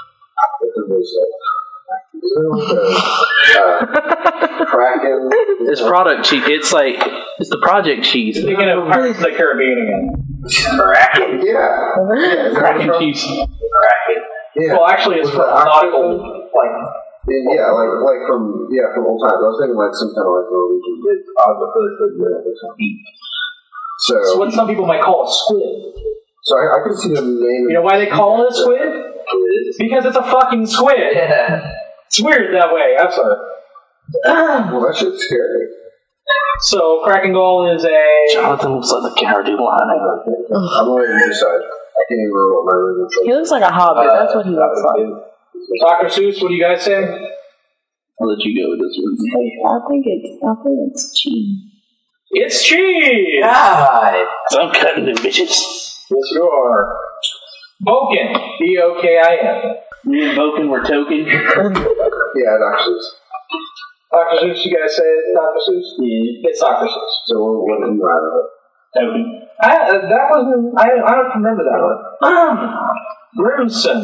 Kraken. It's product cheese. It's the project cheese. Speaking of Pirates of the Caribbean again. Kraken. Yeah. Kraken cheese. Kraken. Yeah. Well, actually, it's from nautical, from old times. I was thinking like some kind of like Norwegian. So what some people might call a squid. So I could see the name. You know why they call it a squid? Because it's a fucking squid. Yeah. It's weird that way. I'm sorry. Well, that shit's scary. So Kraken Gall is a. Jonathan looks like the Cardi line. I'm already on your side. I can't even remember what my room is. He looks like a hobbit. That's what he looks like. Dr. Seuss, what do you guys say? I'll let you go with this one. I think it's cheese. It's cheese! God! So I'm cutting them bitches. Yes, you are. Boken. B-O-K-I-N. Me and Boken were token. Yeah, Dr. Seuss. Dr. Seuss, you guys say it's Dr. Seuss? Yeah. It's Dr. Seuss. So what did you out of it? Token. That wasn't. I don't remember that one. Grimson.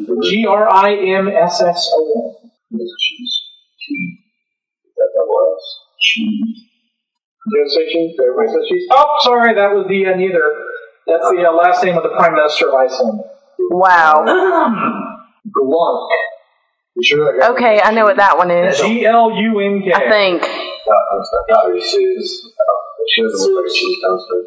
Grimsson. Cheese. That was cheese. Did you say cheese? Everybody says cheese? Oh, sorry, that was the neither. That's the last name of the Prime Minister of Iceland. Wow. Glunk. You sure that guy? Okay, I know what that one is. Glunk. I think. Dr. Seuss. She doesn't look like a cheese downstairs.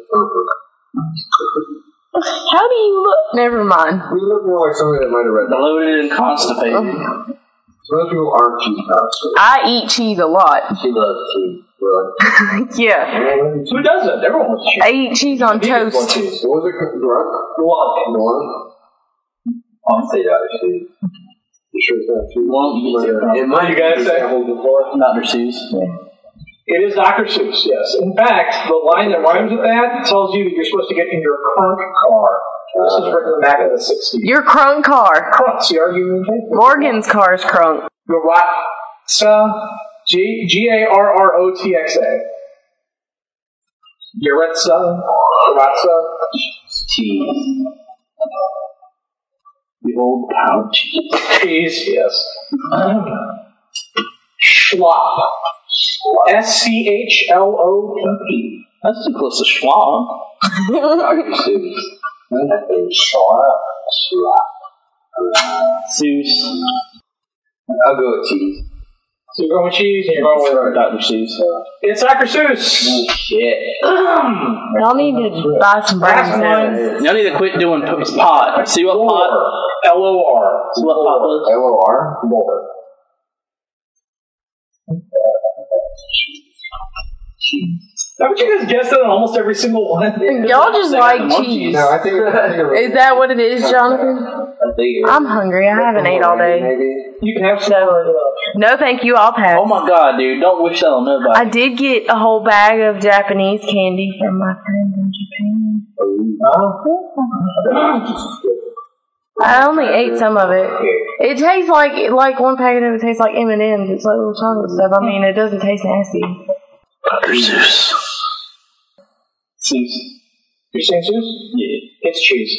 How do you look? Never mind. We look more like somebody that might have read that. Bloated and constipated. Most people aren't cheese constipated. I eat cheese a lot. She loves cheese. Really? Yeah. Who doesn't? Everyone loves cheese. I eat cheese on toast. What was it? Glunk? I'll say Dr. Seuss. You sure it's not cheese? What do you guys say? Dr. Seuss. It is Dr. Seuss, yes. In fact, the line that rhymes with that tells you that you're supposed to get in your crunk car. This is written back in the 60s. Your crunk car. Crunk, C-R-U-N-K. Morgan's car is crunk. Garotsa, G-A-R-R-O-T-X-A. Garotsa. Cheese. The old pound cheese. Cheese, yes. Schlop. S-C-H-L-O-P-P. That's too close to schwab. Dr. Seuss. Seuss. I'll go with cheese. So you're going with cheese and you're going with Dr. Seuss. It's Dr. Seuss. Shit. Y'all need to buy some brass. Y'all need to quit doing pot. See what pot? L-O-R. See what pot was? L-O-R? Lord. How would you guys guess that on almost every single one? Y'all just like cheese. No, I think Is that what it is, Jonathan? I'm hungry. I haven't ate all day. You can have some. No, thank you. I'll pass. Oh my god, dude. Don't wish that on nobody. I did get a whole bag of Japanese candy from my friends in Japan. I only ate some of it. It tastes like one packet of it tastes like M&M's. It's like little chocolate stuff. I mean, it doesn't taste nasty. Dr. Seuss. Cheese. You're saying Seuss? Yeah. It's cheese.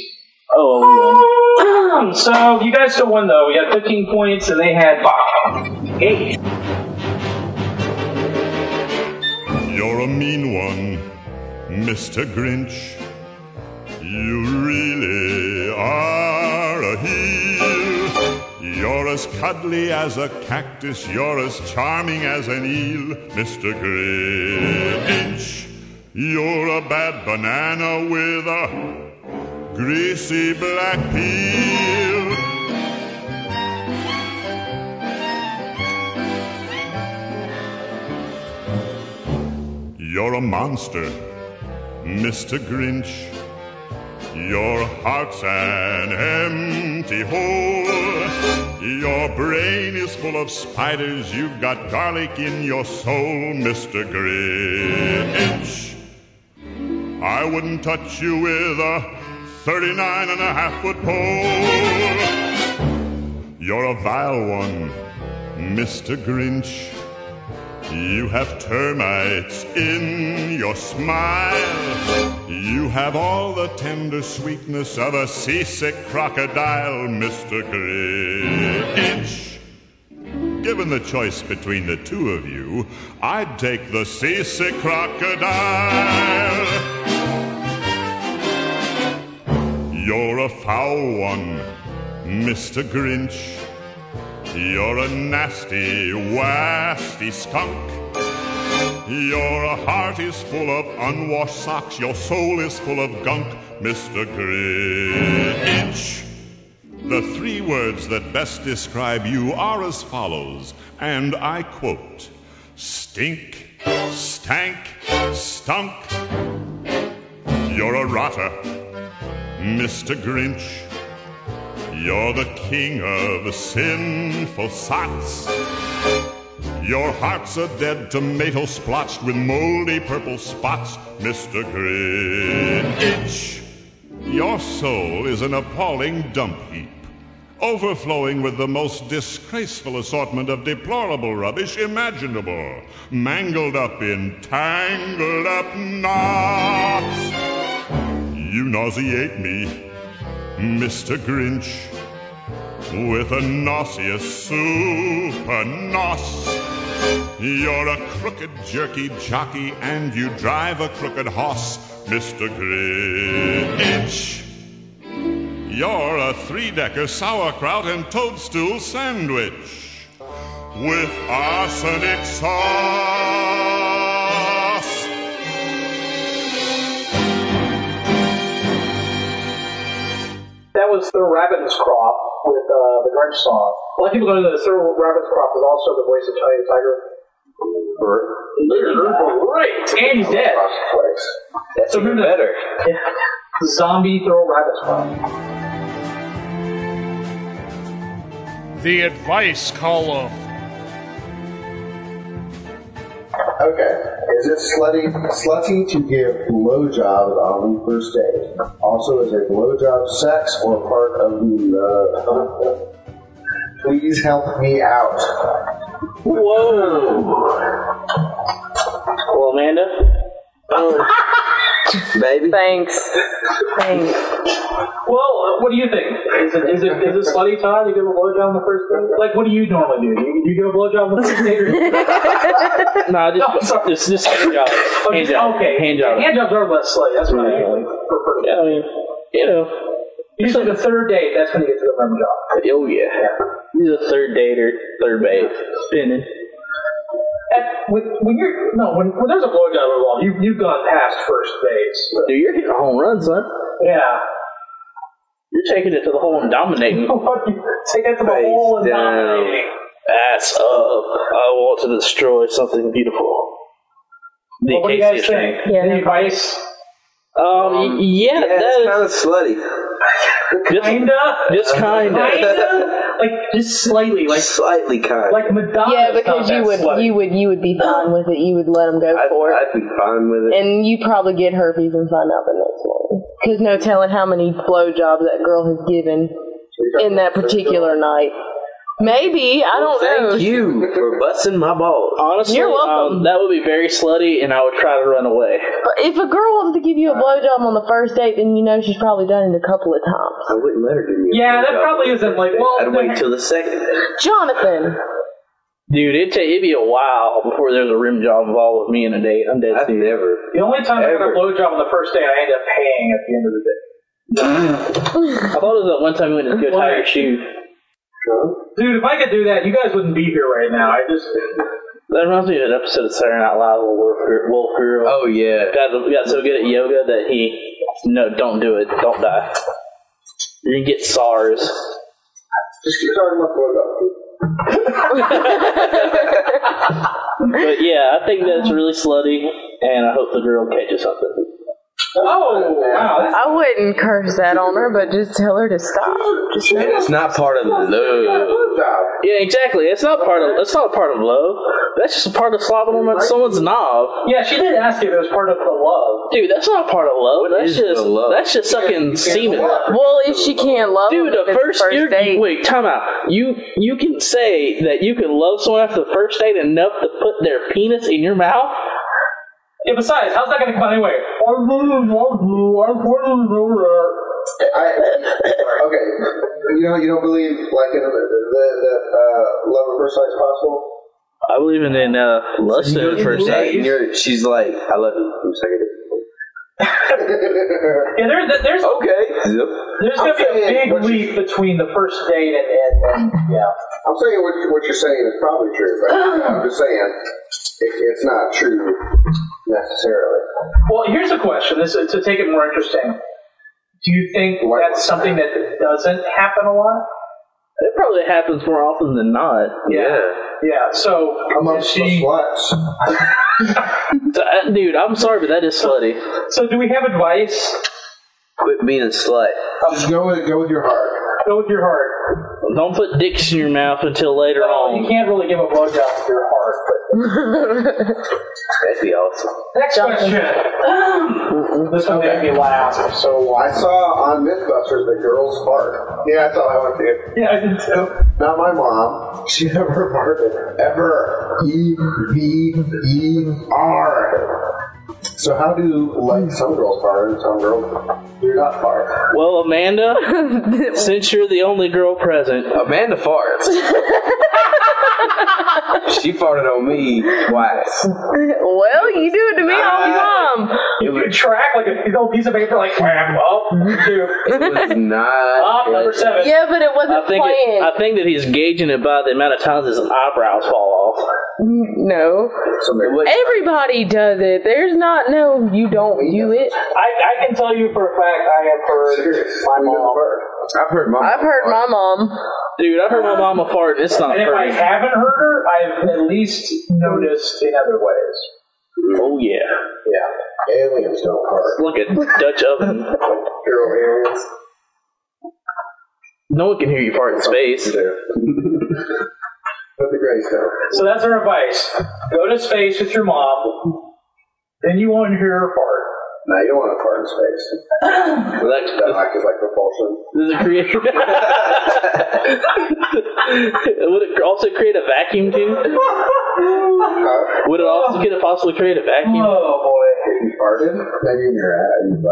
Oh. So you guys still won though. We had 15 points and they had 8. You're a mean one, Mr. Grinch. You really are a heel. You're as cuddly as a cactus. You're as charming as an eel, Mr. Grinch. You're a bad banana with a greasy black peel. You're a monster, Mr. Grinch. Your heart's an empty hole. Your brain is full of spiders. You've got garlic in your soul, Mr. Grinch. I wouldn't touch you with a 39.5-foot pole. You're a vile one, Mr. Grinch. You have termites in your smile. You have all the tender sweetness of a seasick crocodile, Mr. Grinch. Given the choice between the two of you, I'd take the seasick crocodile. You're a foul one, Mr. Grinch. You're a nasty, wasty skunk. Your heart is full of unwashed socks. Your soul is full of gunk, Mr. Grinch. The 3 words that best describe you are as follows, and I quote: stink, stank, stunk. You're a rotter, Mr. Grinch. You're the king of sinful sots. Your heart's a dead tomato splotched with moldy purple spots, Mr. Grinch. Your soul is an appalling dump heap, overflowing with the most disgraceful assortment of deplorable rubbish imaginable, mangled up in tangled up knots. You nauseate me, Mr. Grinch, with a nauseous super nos. You're a crooked jerky jockey and you drive a crooked hoss, Mr. Grinch. You're a 3-decker sauerkraut and toadstool sandwich with arsenic sauce. That was The Rabbit's Crop with the Grinch song. A lot of people don't know that Sir Rabbit's Crop is also the voice of Tiny the Tiger. Right, and he's dead. That's even better. Yeah. Zombie Throw Rabbit's Crop. The advice column. Okay. Is it slutty to give blowjobs on the first date? Also, is a blowjob sex or part of the please help me out? Whoa. Well, Amanda? Baby? Thanks. Well, what do you think? Is it slutty time to give a blowjob on the first date? Like, what do you normally do? You give a blowjob on the first date? No, just hand jobs. Okay. Hand jobs. Hand jobs are less slutty. That's what I usually prefer. Yeah, I mean, you know. Usually the third date, that's when you get to the rim job. Oh, yeah. He's a third date or third bait. Spinning. When there's a blowjob involved, you've gone past first base. Dude, you're hitting a home run, son. Yeah. You're taking it to the hole and dominating. Take it to the hole and dominating. Ass up. I want to destroy something beautiful. What do you guys think? Any advice? Yeah, that's kind of slutty. Just kinda. Like just slightly, like slightly kind. Like Madonna. Yeah, because you would be fine with it. You would let them go for it. I'd be fine with it. And you'd probably get herpes and find out the next morning. Because no telling how many blowjobs that girl has given in that particular night. Maybe, I don't know. Thank you for busting my balls. Honestly, You're welcome. that would be very slutty, and I would try to run away. If a girl wants to give you a blowjob on the first date, then you know she's probably done it a couple of times. I wouldn't let her give me a Yeah, that blowjob. probably isn't like. Well, I'd wait till the second. Jonathan. Dude, it'd be a while before there's a rim job involved with me in a date. I'm dead serious. Never. The only time I got a blowjob on the first date, I ended up paying at the end of the day. I thought it was that one time we went to go tie your shoe. Dude, if I could do that, you guys wouldn't be here right now. That reminds me of an episode of Saturday Night Live where Will Ferrell. Oh, yeah. Got so good at yoga that no, don't do it. Don't die. You're going to get SARS. Just keep talking about blowjob. But yeah, I think that's really slutty, and I hope the girl catches something. Oh, wow. I wouldn't curse that on her, but just tell her to stop. Just And it's not part of love. Yeah, exactly. It's not a part of love. That's just a part of slobbing on someone's knob. Yeah, she did ask if it was part of the love. Dude, that's not part of love. That's just sucking semen. Well, if she can't love dude, him, the first date. Wait, time out. You can say that you can love someone after the first date enough to put their penis in your mouth. Yeah, besides, how's that going to come out anyway? Okay, you don't believe like in the love at first sight is possible? I believe in lust at first sight. She's like, I love you. I'm second. Yeah, there's okay. There's going to be a big leap between the first date and yeah. I'm saying what you're saying is probably true, but I'm just saying it's not true necessarily. Well, here's a question. To take it more interesting, do you think that's something that doesn't happen a lot? It probably happens more often than not. Yeah. So amongst the sluts. Dude, I'm sorry, but that is slutty. So do we have advice? Quit being a slut. Just go with your heart. Go with your heart. Don't put dicks in your mouth until later on. You can't really give a blowjob with your heart, but that'd be awesome. Next question. This one made me laugh. So I saw on Mythbusters the girls fart. Yeah, I thought I went to. Yeah, I did too. Not my mom. She never farted. Ever. EVER. So how do some girls fart and some girls do not fart? Well, Amanda, since you're the only girl present, Amanda farts. She farted on me twice. Well, you do it to me all the time. You could track like a little piece of paper, like wham, up, 2. It was not. Up, number 7. Yeah, but it wasn't planned. I think that he's gauging it by the amount of times his eyebrows fall off. No. Everybody does it. There's not you don't do it. I can tell you for a fact I have heard my mom. I've heard my mom. Dude, I've heard my mama fart. It's not And if I haven't heard her, I've at least noticed in other ways. Oh, yeah. Yeah. Aliens don't fart. Look at Dutch oven. Girl aliens. No one can hear you fart in space. But the Greys don't. So that's our advice. Go to space with your mom. Then you won't hear her fart. No, you don't want to fart in space. Well, that like propulsion. Does it create? Would it also create a vacuum too? Would it possibly create a vacuum? Oh boy! If you farted, maybe in your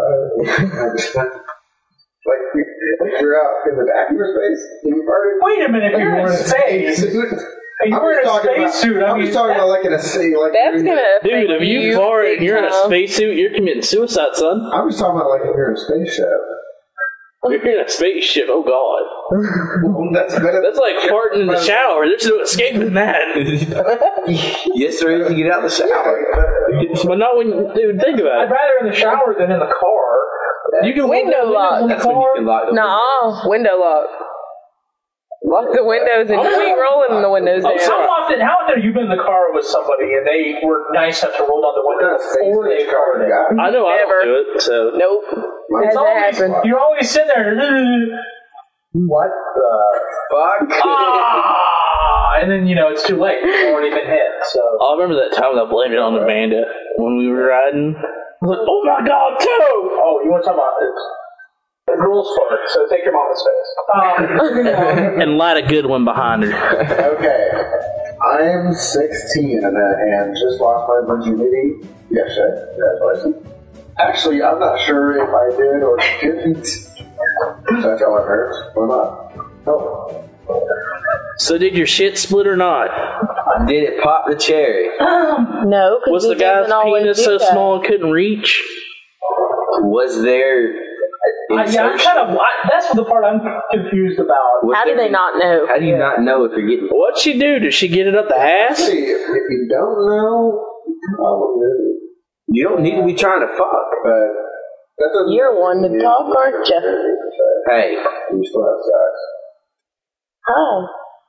like you're out in the vacuum space and you farted. Wait a minute! If you're in space. You're wearing a spacesuit. I'm just talking about like in a sea. Like that's gonna dude, if you fart and you're in a spacesuit, you're committing suicide, son. I'm just talking about like if you're in a spaceship. If you're in a spaceship, oh god. That's like farting in the shower. There's no escaping that. Yes, there is. You get out of the shower. But not when, dude, think about it. I'd rather in the shower than in the car. You can window lock. That's when you can lock them. Nah, window lock. Lock the windows and keep rolling the windows down. How often have you been in the car with somebody and they were nice enough to roll down the window before they farted? I know I don't do it, so. Nope. You're always sitting there. What the fuck? And then, it's too late. You've already been hit. So I remember that time I blamed it on Amanda when we were riding. I was like, oh my god, Toe! Oh, you want to talk about this? The girl's fart, so take your mama's face. And light a good one behind her. Okay. I'm 16 and just lost my virginity yesterday. That's what I said. Actually, I'm not sure if I did or didn't. Should I tell my parents or not? No. So did your shit split or not? Did it pop the cherry? No, because Was the guy's penis so small it couldn't reach? Was there... Yeah, I'm kind of... that's the part I'm confused about. How do they not know? How do you not know if you're getting... What'd she do? Did she get it up the ass? See, if you don't know, you don't need to be trying to fuck. But that doesn't... You're one to talk, aren't you? Hey. You still have sex. Hi.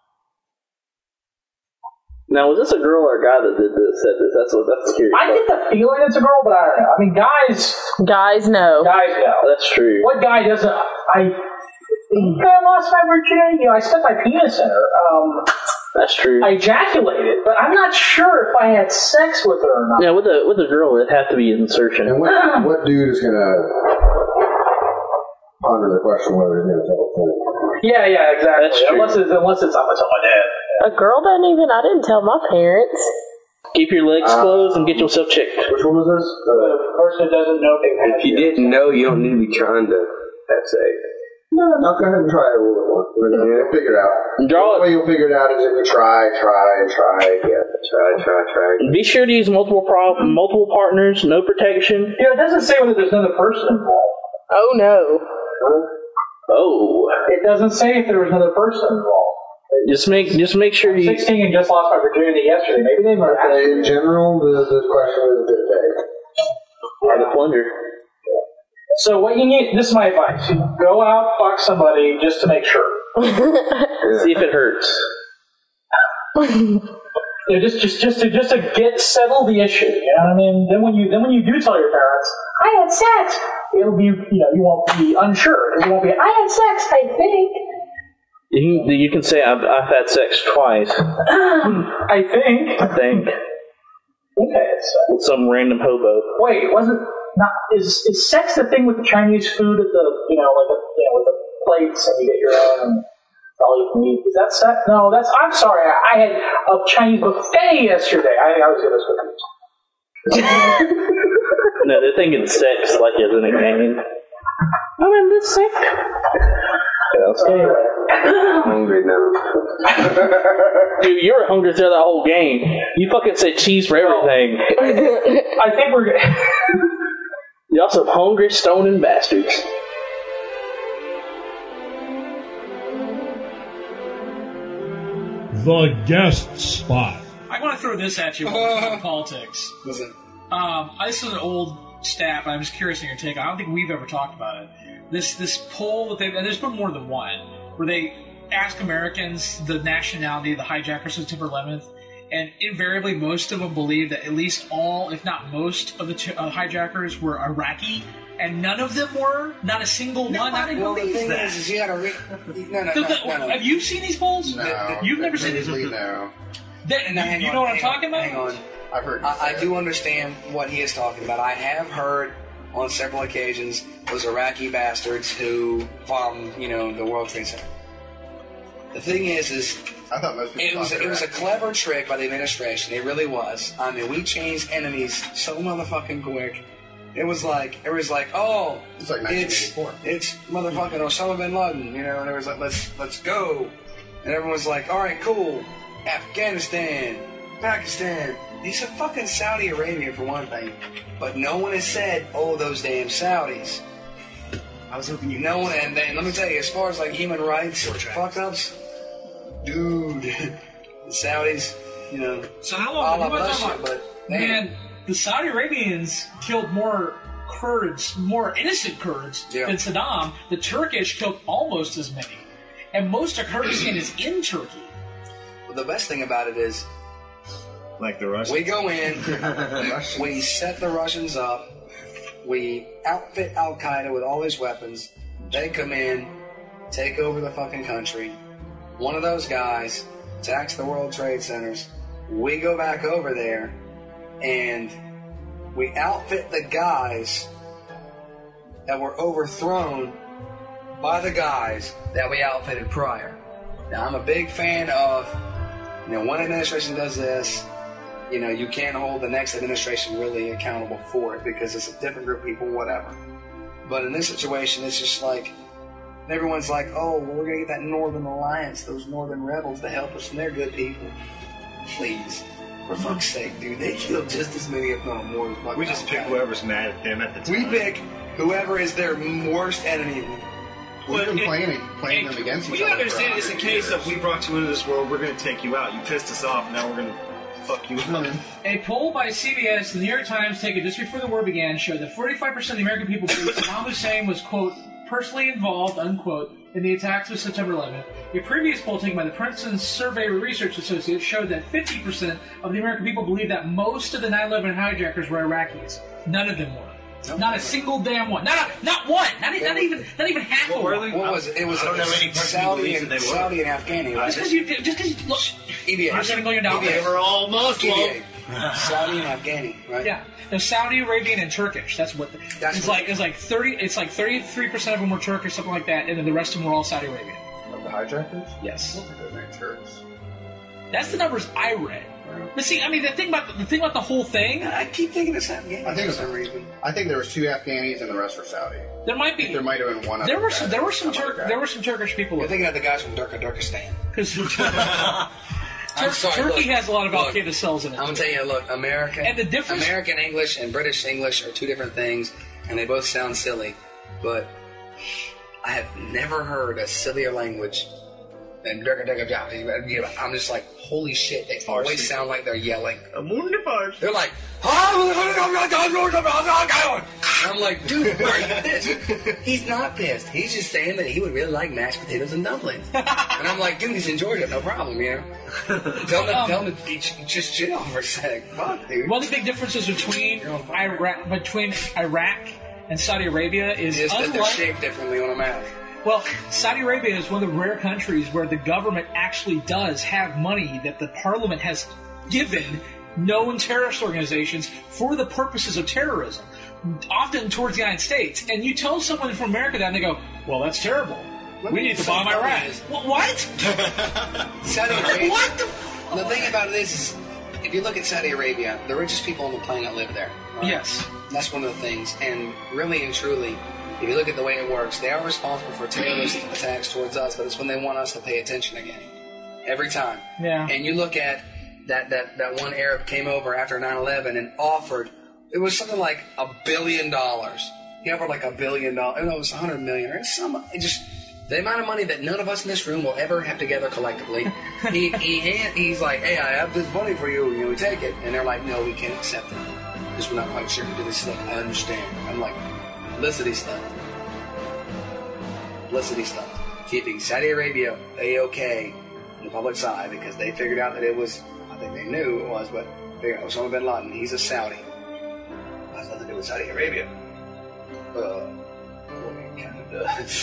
Now, was this a girl or a guy that said this? That's curious. I get the feeling it's a girl, but I don't know. I mean, guys know. Guys know. That's true. What guy doesn't? I lost my virginity. I stuck my penis in her. That's true. I ejaculated, but I'm not sure if I had sex with her or not. Yeah, with a girl, it'd have to be an insertion. And what dude is gonna ponder the question whether he's gonna tell a thing? Yeah, exactly. That's true. Unless it's I'm gonna tell my dad. A girl doesn't even. I didn't tell my parents. Keep your legs closed and get yourself checked. Which one was this? The person that doesn't know they have. If you didn't know, you don't need to be trying to have sex. No, go ahead and try it a little bit more. You'll figure it out. The way you'll figure it out is if you try again. Try. Be sure to use multiple partners, no protection. It doesn't say whether there's another person involved. Oh no. Oh. It doesn't say if there was another person involved. Just make sure you... 16 and just lost my virginity yesterday. Maybe they were... In general, the question is a bit vague. Or the plunger. So what you need... This is my advice. You go out, fuck somebody, just to make sure. See if it hurts. Just to settle the issue. You know what I mean? Then when you do tell your parents, I had sex, it'll be, you won't be unsure. It won't be, I had sex, I think. You can say, I've had sex twice. I think. Okay, with some random hobo. Wait, is sex the thing with the Chinese food at the, with the plates and you get your own, and all you can eat? Is that sex? No, I'm sorry, I had a Chinese buffet yesterday. I was getting this confused. No, they're thinking sex like it's in a game. I'm in this sick. Anyway. I'm hungry now. Dude, you were hungry through that whole game. You fucking said cheese for everything. I think we're good. Y'all some hungry, stoning bastards. The guest spot. I want to throw this at you about politics. Listen. This is an old stat, but I'm just curious on your take. I don't think we've ever talked about it. This poll that and there's been more than one, where they ask Americans the nationality of the hijackers of September 11th, and invariably most of them believe that at least all, if not most, of the hijackers were Iraqi, and none of them were. Not a single one. Nobody believes that. Is you gotta no. Have you seen these polls? No. You've never seen these? No. You know what I'm talking about? Hang on. I've heard. I do understand what he is talking about. I have heard on several occasions those Iraqi bastards who bombed, the World Trade Center. The thing is I thought most people it was a clever trick by the administration. It really was. I mean, we changed enemies so motherfucking quick. It was like, oh, it's like 1984. It's motherfucking Osama bin Laden, and it was like, let's go, and everyone was like, all right, cool, Afghanistan, Pakistan. These are fucking Saudi Arabia for one thing, but no one has said, oh, those damn Saudis. I was hoping no one, and then let me tell you, as far as like human rights fuck ups, dude, the Saudis, So how long? Allah bless you, but man, the Saudi Arabians killed more Kurds, more innocent Kurds than Saddam. The Turkish killed almost as many, and most of Kurdistan is in Turkey. Well, the best thing about it is, like the Russians, we go in, we set the Russians up, we outfit Al Qaeda with all these weapons. They come in, take over the fucking country. One of those guys attacks the World Trade Centers. We go back over there, and we outfit the guys that were overthrown by the guys that we outfitted prior. Now, I'm a big fan of, one administration does this, you can't hold the next administration really accountable for it because it's a different group of people, whatever. But in this situation, it's just like, everyone's like, oh, well, we're going to get that Northern Alliance, those Northern rebels to help us, and they're good people. Please. For fuck's sake, dude, they killed just as many, if not more. We just pick whoever's mad at them at the time. We pick whoever is their worst enemy. We've been playing them against each other. You understand it's a case of we brought you into this world, we're going to take you out. You pissed us off, now we're going to fuck you up. A poll by CBS, the New York Times, taken just before the war began, showed that 45% of the American people believe Saddam Hussein was, quote, personally involved, unquote, in the attacks of September 11th. A previous poll taken by the Princeton Survey Research Associates showed that 50% of the American people believe that most of the 9/11 hijackers were Iraqis. None of them were. Not a single damn one. Not one. Not even half of one. What was it? It was Saudi and Afghani. Right? Just because you look, EBA. $100 million. They were all Muslim. Saudi and Afghani, right? Yeah. No, Saudi Arabian and Turkish. That's what. It's like 33% of them were Turkish, something like that, and then the rest of them were all Saudi Arabian. Of the hijackers? Yes. They're Turks. That's the numbers I read. But see, I mean, the thing about the whole thing. I keep thinking it's Afghani for some reason. I think there was 2 Afghanis and the rest were Saudi. There might be. There might have been one. There were some Turkish people. You're thinking of the guys from Turkestan. Because sorry, Turkey has a lot of Al Qaeda cells in it. I'm gonna tell you, look, American English and British English are two different things, and they both sound silly. But I have never heard a sillier language than I'm just like, holy shit! They always sound like they're yelling. They're like, I'm like, dude, why are you pissed? He's not pissed. He's just saying that he would really like mashed potatoes and dumplings. And I'm like, dude, he's in Georgia, no problem, Tell him to just chill for a sec. Fuck, dude. One of the big differences between Iraq and Saudi Arabia is that they're shaped differently on a map. Well, Saudi Arabia is one of the rare countries where the government actually does have money that the parliament has given known terrorist organizations for the purposes of terrorism, often towards the United States. And you tell someone from America that, and they go, well, that's terrible. We need to bomb Iraq. What? Saudi Arabia. What the thing about it is, if you look at Saudi Arabia, the richest people on the planet live there. Right? Yes. That's one of the things. And really and truly, if you look at the way it works, they are responsible for terrorist attacks towards us, but it's when they want us to pay attention again. Every time. Yeah. And you look at that one Arab came over after 9/11 and offered, it was something like $1 billion. He offered like $1 billion. No, it was $100 million. Or just the amount of money that none of us in this room will ever have together collectively. He's like, hey, I have this money for you. We take it. And they're like, no, we can't accept it. Because we're not quite sure who did this thing. I understand. I'm like, publicity stunt. Keeping Saudi Arabia A-OK in the public eye because they figured out that it was, I think they knew it was, but figured out it was Osama bin Laden. He's a Saudi. It has nothing to do with Saudi Arabia. Well, it kind of does.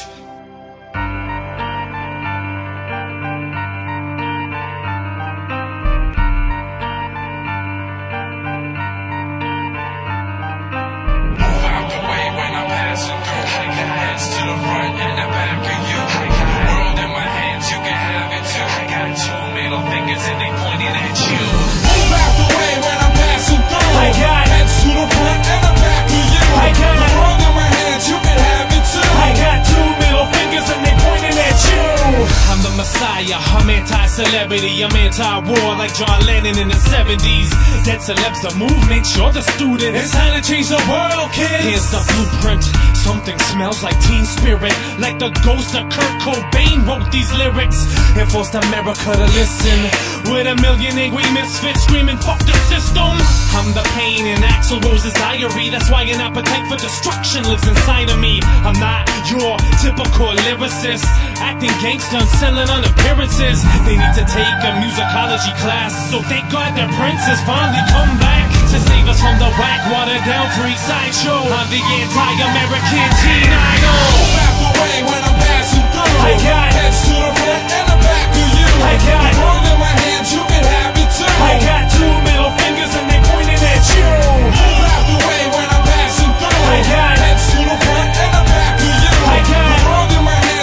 Hands to the front and the back of you. World in my hands, you can have it too. I got 2 middle fingers and they pointing at you. Move out the way when I'm passing through. I got hands to the front and the back of you. I got the world in my hands, you can have it too. I got 2 middle fingers and they pointing at you. I'm the Messiah, I'm anti-celebrity, I'm anti-war like John Lennon in the 70s. Dead celebs the movement, you're the student. It's time to change the world, kids. Here's the blueprint. Something smells like teen spirit, like the ghost of Kurt Cobain wrote these lyrics and forced America to listen. With 1 million angry misfits screaming, fuck the system. I'm the pain in Axl Rose's diary. That's why an appetite for destruction lives inside of me. I'm not your typical lyricist, acting gangster and selling on appearances. They need to take a musicology class, so thank God their prince has finally come back to save us from the whack, watered down freak sideshow. I'm the anti-American teen idol. Move out the way when I'm passing through. I got heads to the front and the back of you. I got the world in my hands, you can have it too. I got 2 middle fingers and they pointing at you. Move out the way when I'm passing through. I got heads to the front and the back of you. I got the world in my hands.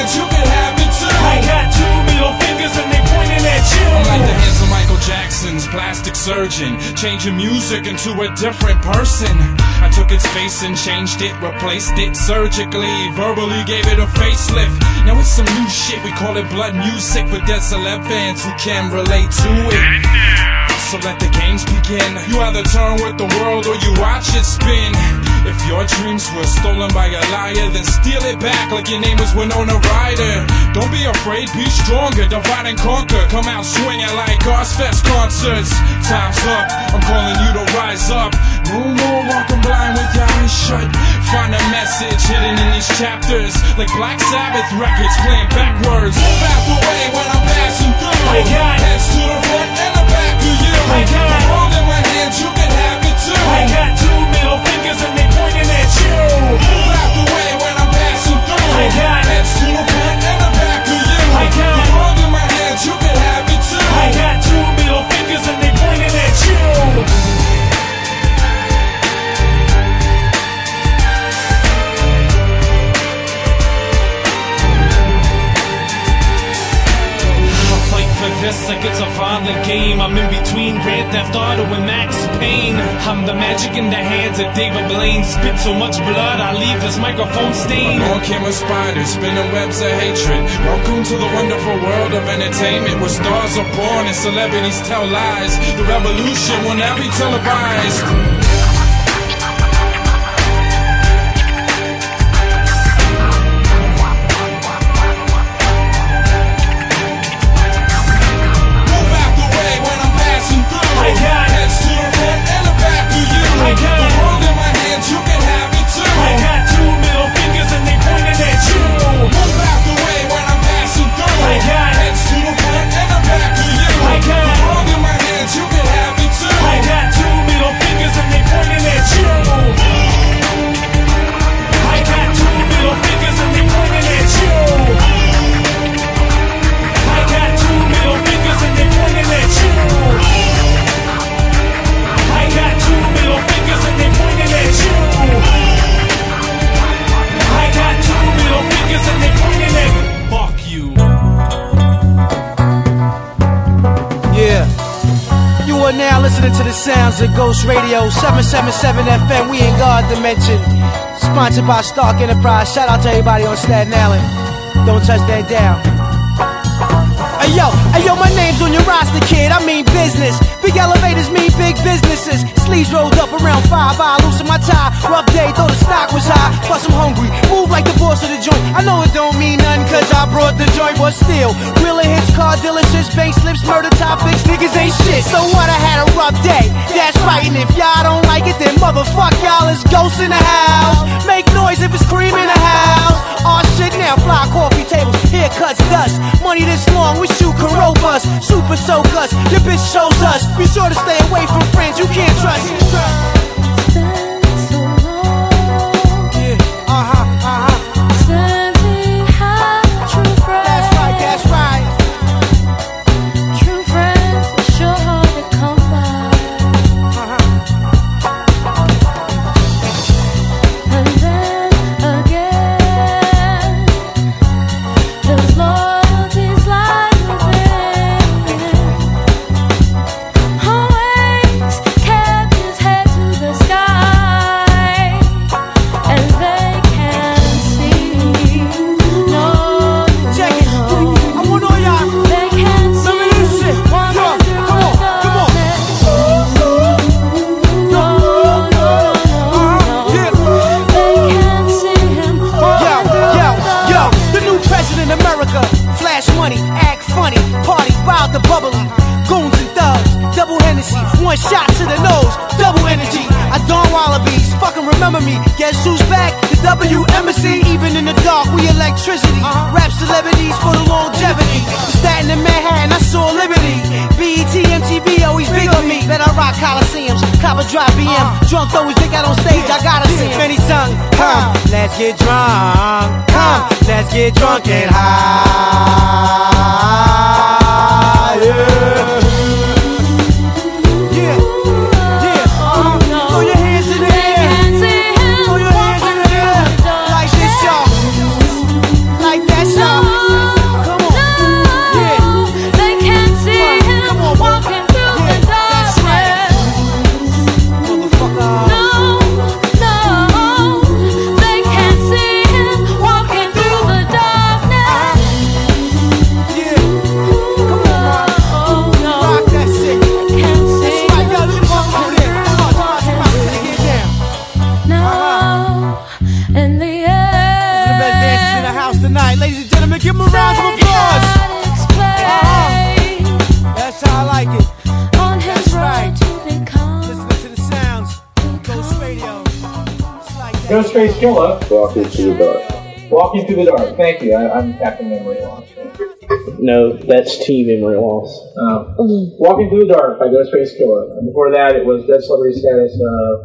surgeon, changing music into a different person. I took its face and changed it, replaced it surgically, verbally gave it a facelift. Now it's some new shit, we call it blood music for dead celeb fans who can relate to it. So let the games begin. You either turn with the world or you watch it spin. If your dreams were stolen by a liar, then steal it back like your name was Winona Ryder. Don't be afraid, be stronger, divide and conquer. Come out swinging like Ozfest concerts. Time's up, I'm calling you to rise up. No more walking blind with your eyes shut. Find a message hidden in these chapters, like Black Sabbath records playing backwards. Move out the way when I'm passing through. I got heads to the front and the back of you. I got the world in my hands, you can have it too. I got two middle fingers and they pointing at you. Move out the way when I'm passing through. I got heads to the front and the back of you. I got the world in my hands, you can have it too. I got two middle fingers and they pointing at you. This like it's a violent game. I'm in between Grand Theft Auto and Max Payne. I'm the magic in the hands of David Blaine. Spit so much blood, I leave this microphone stained. On camera spiders, spinning webs of hatred. Welcome to the wonderful world of entertainment, where stars are born and celebrities tell lies. The revolution will now be televised. Now listening to the sounds of Ghost Radio 777 FM. We in God Dimension. Sponsored by Stark Enterprise. Shout out to everybody on Staten Island. Don't touch that down. Hey yo, my name's on your roster, kid. I mean business. Big elevators mean big businesses. Sleeves rolled up around 5. I loosen my tie. Rough day, though the stock was high. Plus I'm hungry. Move like the boss of the joint. I know it don't mean nothing cause I brought the joint, but still. Wheeler hits, car dealerships, bank slips, murder topics. Niggas ain't shit. So what? I had a rough day. That's right. And if y'all don't like it, then motherfuck y'all. It's ghosts in the house. Make noise if it's cream in the house. Aw shit now. Fly coffee tables. Haircuts, dust. Money this long. We shoot can rope us. Super soak us. Your bitch shows us. Be sure to stay away from friends you can't trust. That's right. True friends are sure hard to come by. And then again, there's loyalties lie within. Always kept his head to the sky, and they can't see. No, check it. I want all y'all. They can't see. Let me do shit. Come on. Yo, the new president of America. Flash money, act funny, party, wild the bubbly. Goons and thugs, double Hennessy, one shot to the nose, double energy. I don wallabies, fucking remember me. Guess who's back? The W Embassy. Even in the dark, we electricity. Rap celebrities for the longevity. Staten and Manhattan, I saw liberty. BET, MTV, always big on me. Bet I rock Coliseums, copper drop BM. Drunk though his dick out on stage, I gotta see him. And he sung, come, let's get drunk. Come, let's get drunk and high. Yeah. Throw your hands in the air. Throw your hands in the air. Like this, y'all. Like that, y'all. Come on. Yeah. They can't see him walking through the dark. That's right. tonight. Ladies and gentlemen, give them a round of applause. That's how I like it. That's right. Listen to the sounds. Ghost Radio. Ghostface Killer. Walking through the dark. Walking through the dark. Thank you. I'm Captain Memory Loss. No, that's Team Memory Loss. Walking Through the Dark by Ghostface Killer. And before that, it was Dead Celebrity Status,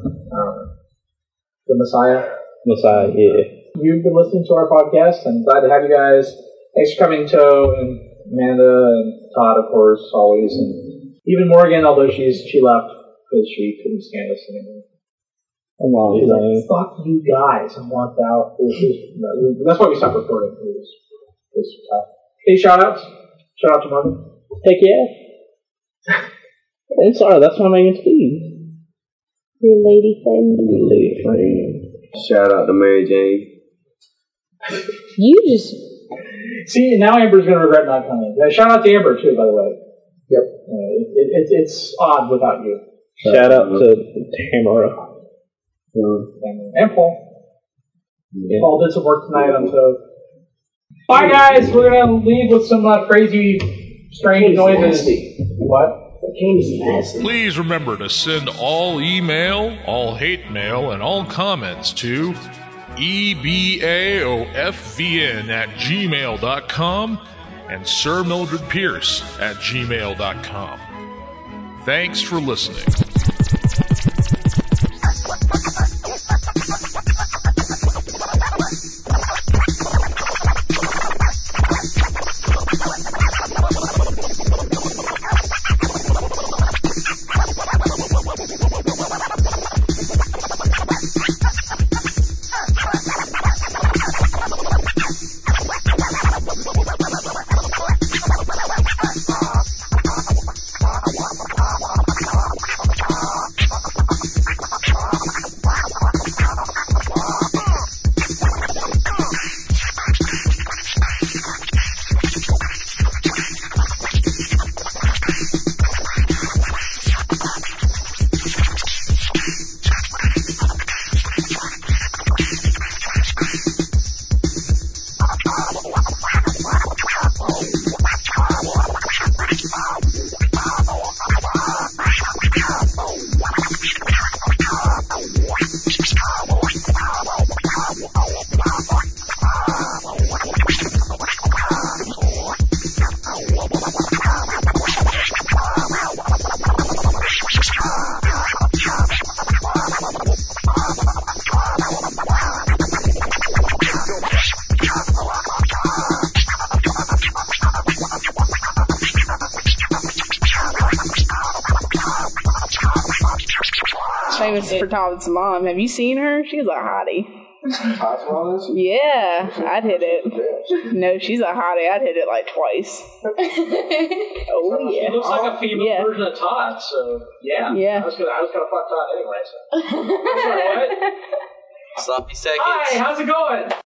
The Messiah. Messiah, yeah. You've been listening to our podcast. I'm glad to have you guys. Thanks for coming, Toe, and Amanda, and Todd, of course, always. And even Morgan, although she left because she couldn't stand us anymore. She's like, fuck you guys, and walked out. That's why we stopped recording. It was tough. Hey, shout-outs. Shout-out to Morgan. Heck yeah. I'm sorry, that's my main theme. Your lady friend. Shout out to Mary Jane. You just... See, now Amber's going to regret not coming. Shout out to Amber, too, by the way. Yep. It's odd without you. Shout out to Tamara. And Paul. Yeah. Paul did some work tonight on Toad. Bye, guys. We're going to leave with some crazy, strange noises. What? Please remember to send all email, all hate mail, and all comments to ebaofvn@gmail.com and Sir Mildred Pierce @gmail.com. Thanks for listening. Famous for Tom's mom. Have you seen her? She's a hottie. Yeah, I'd hit it. No, she's a hottie. I'd hit it like twice. Oh yeah. She looks like a female version of Todd. So yeah. I was gonna fuck Todd anyway. So. I'm sorry, what? Sloppy seconds. Hi, how's it going?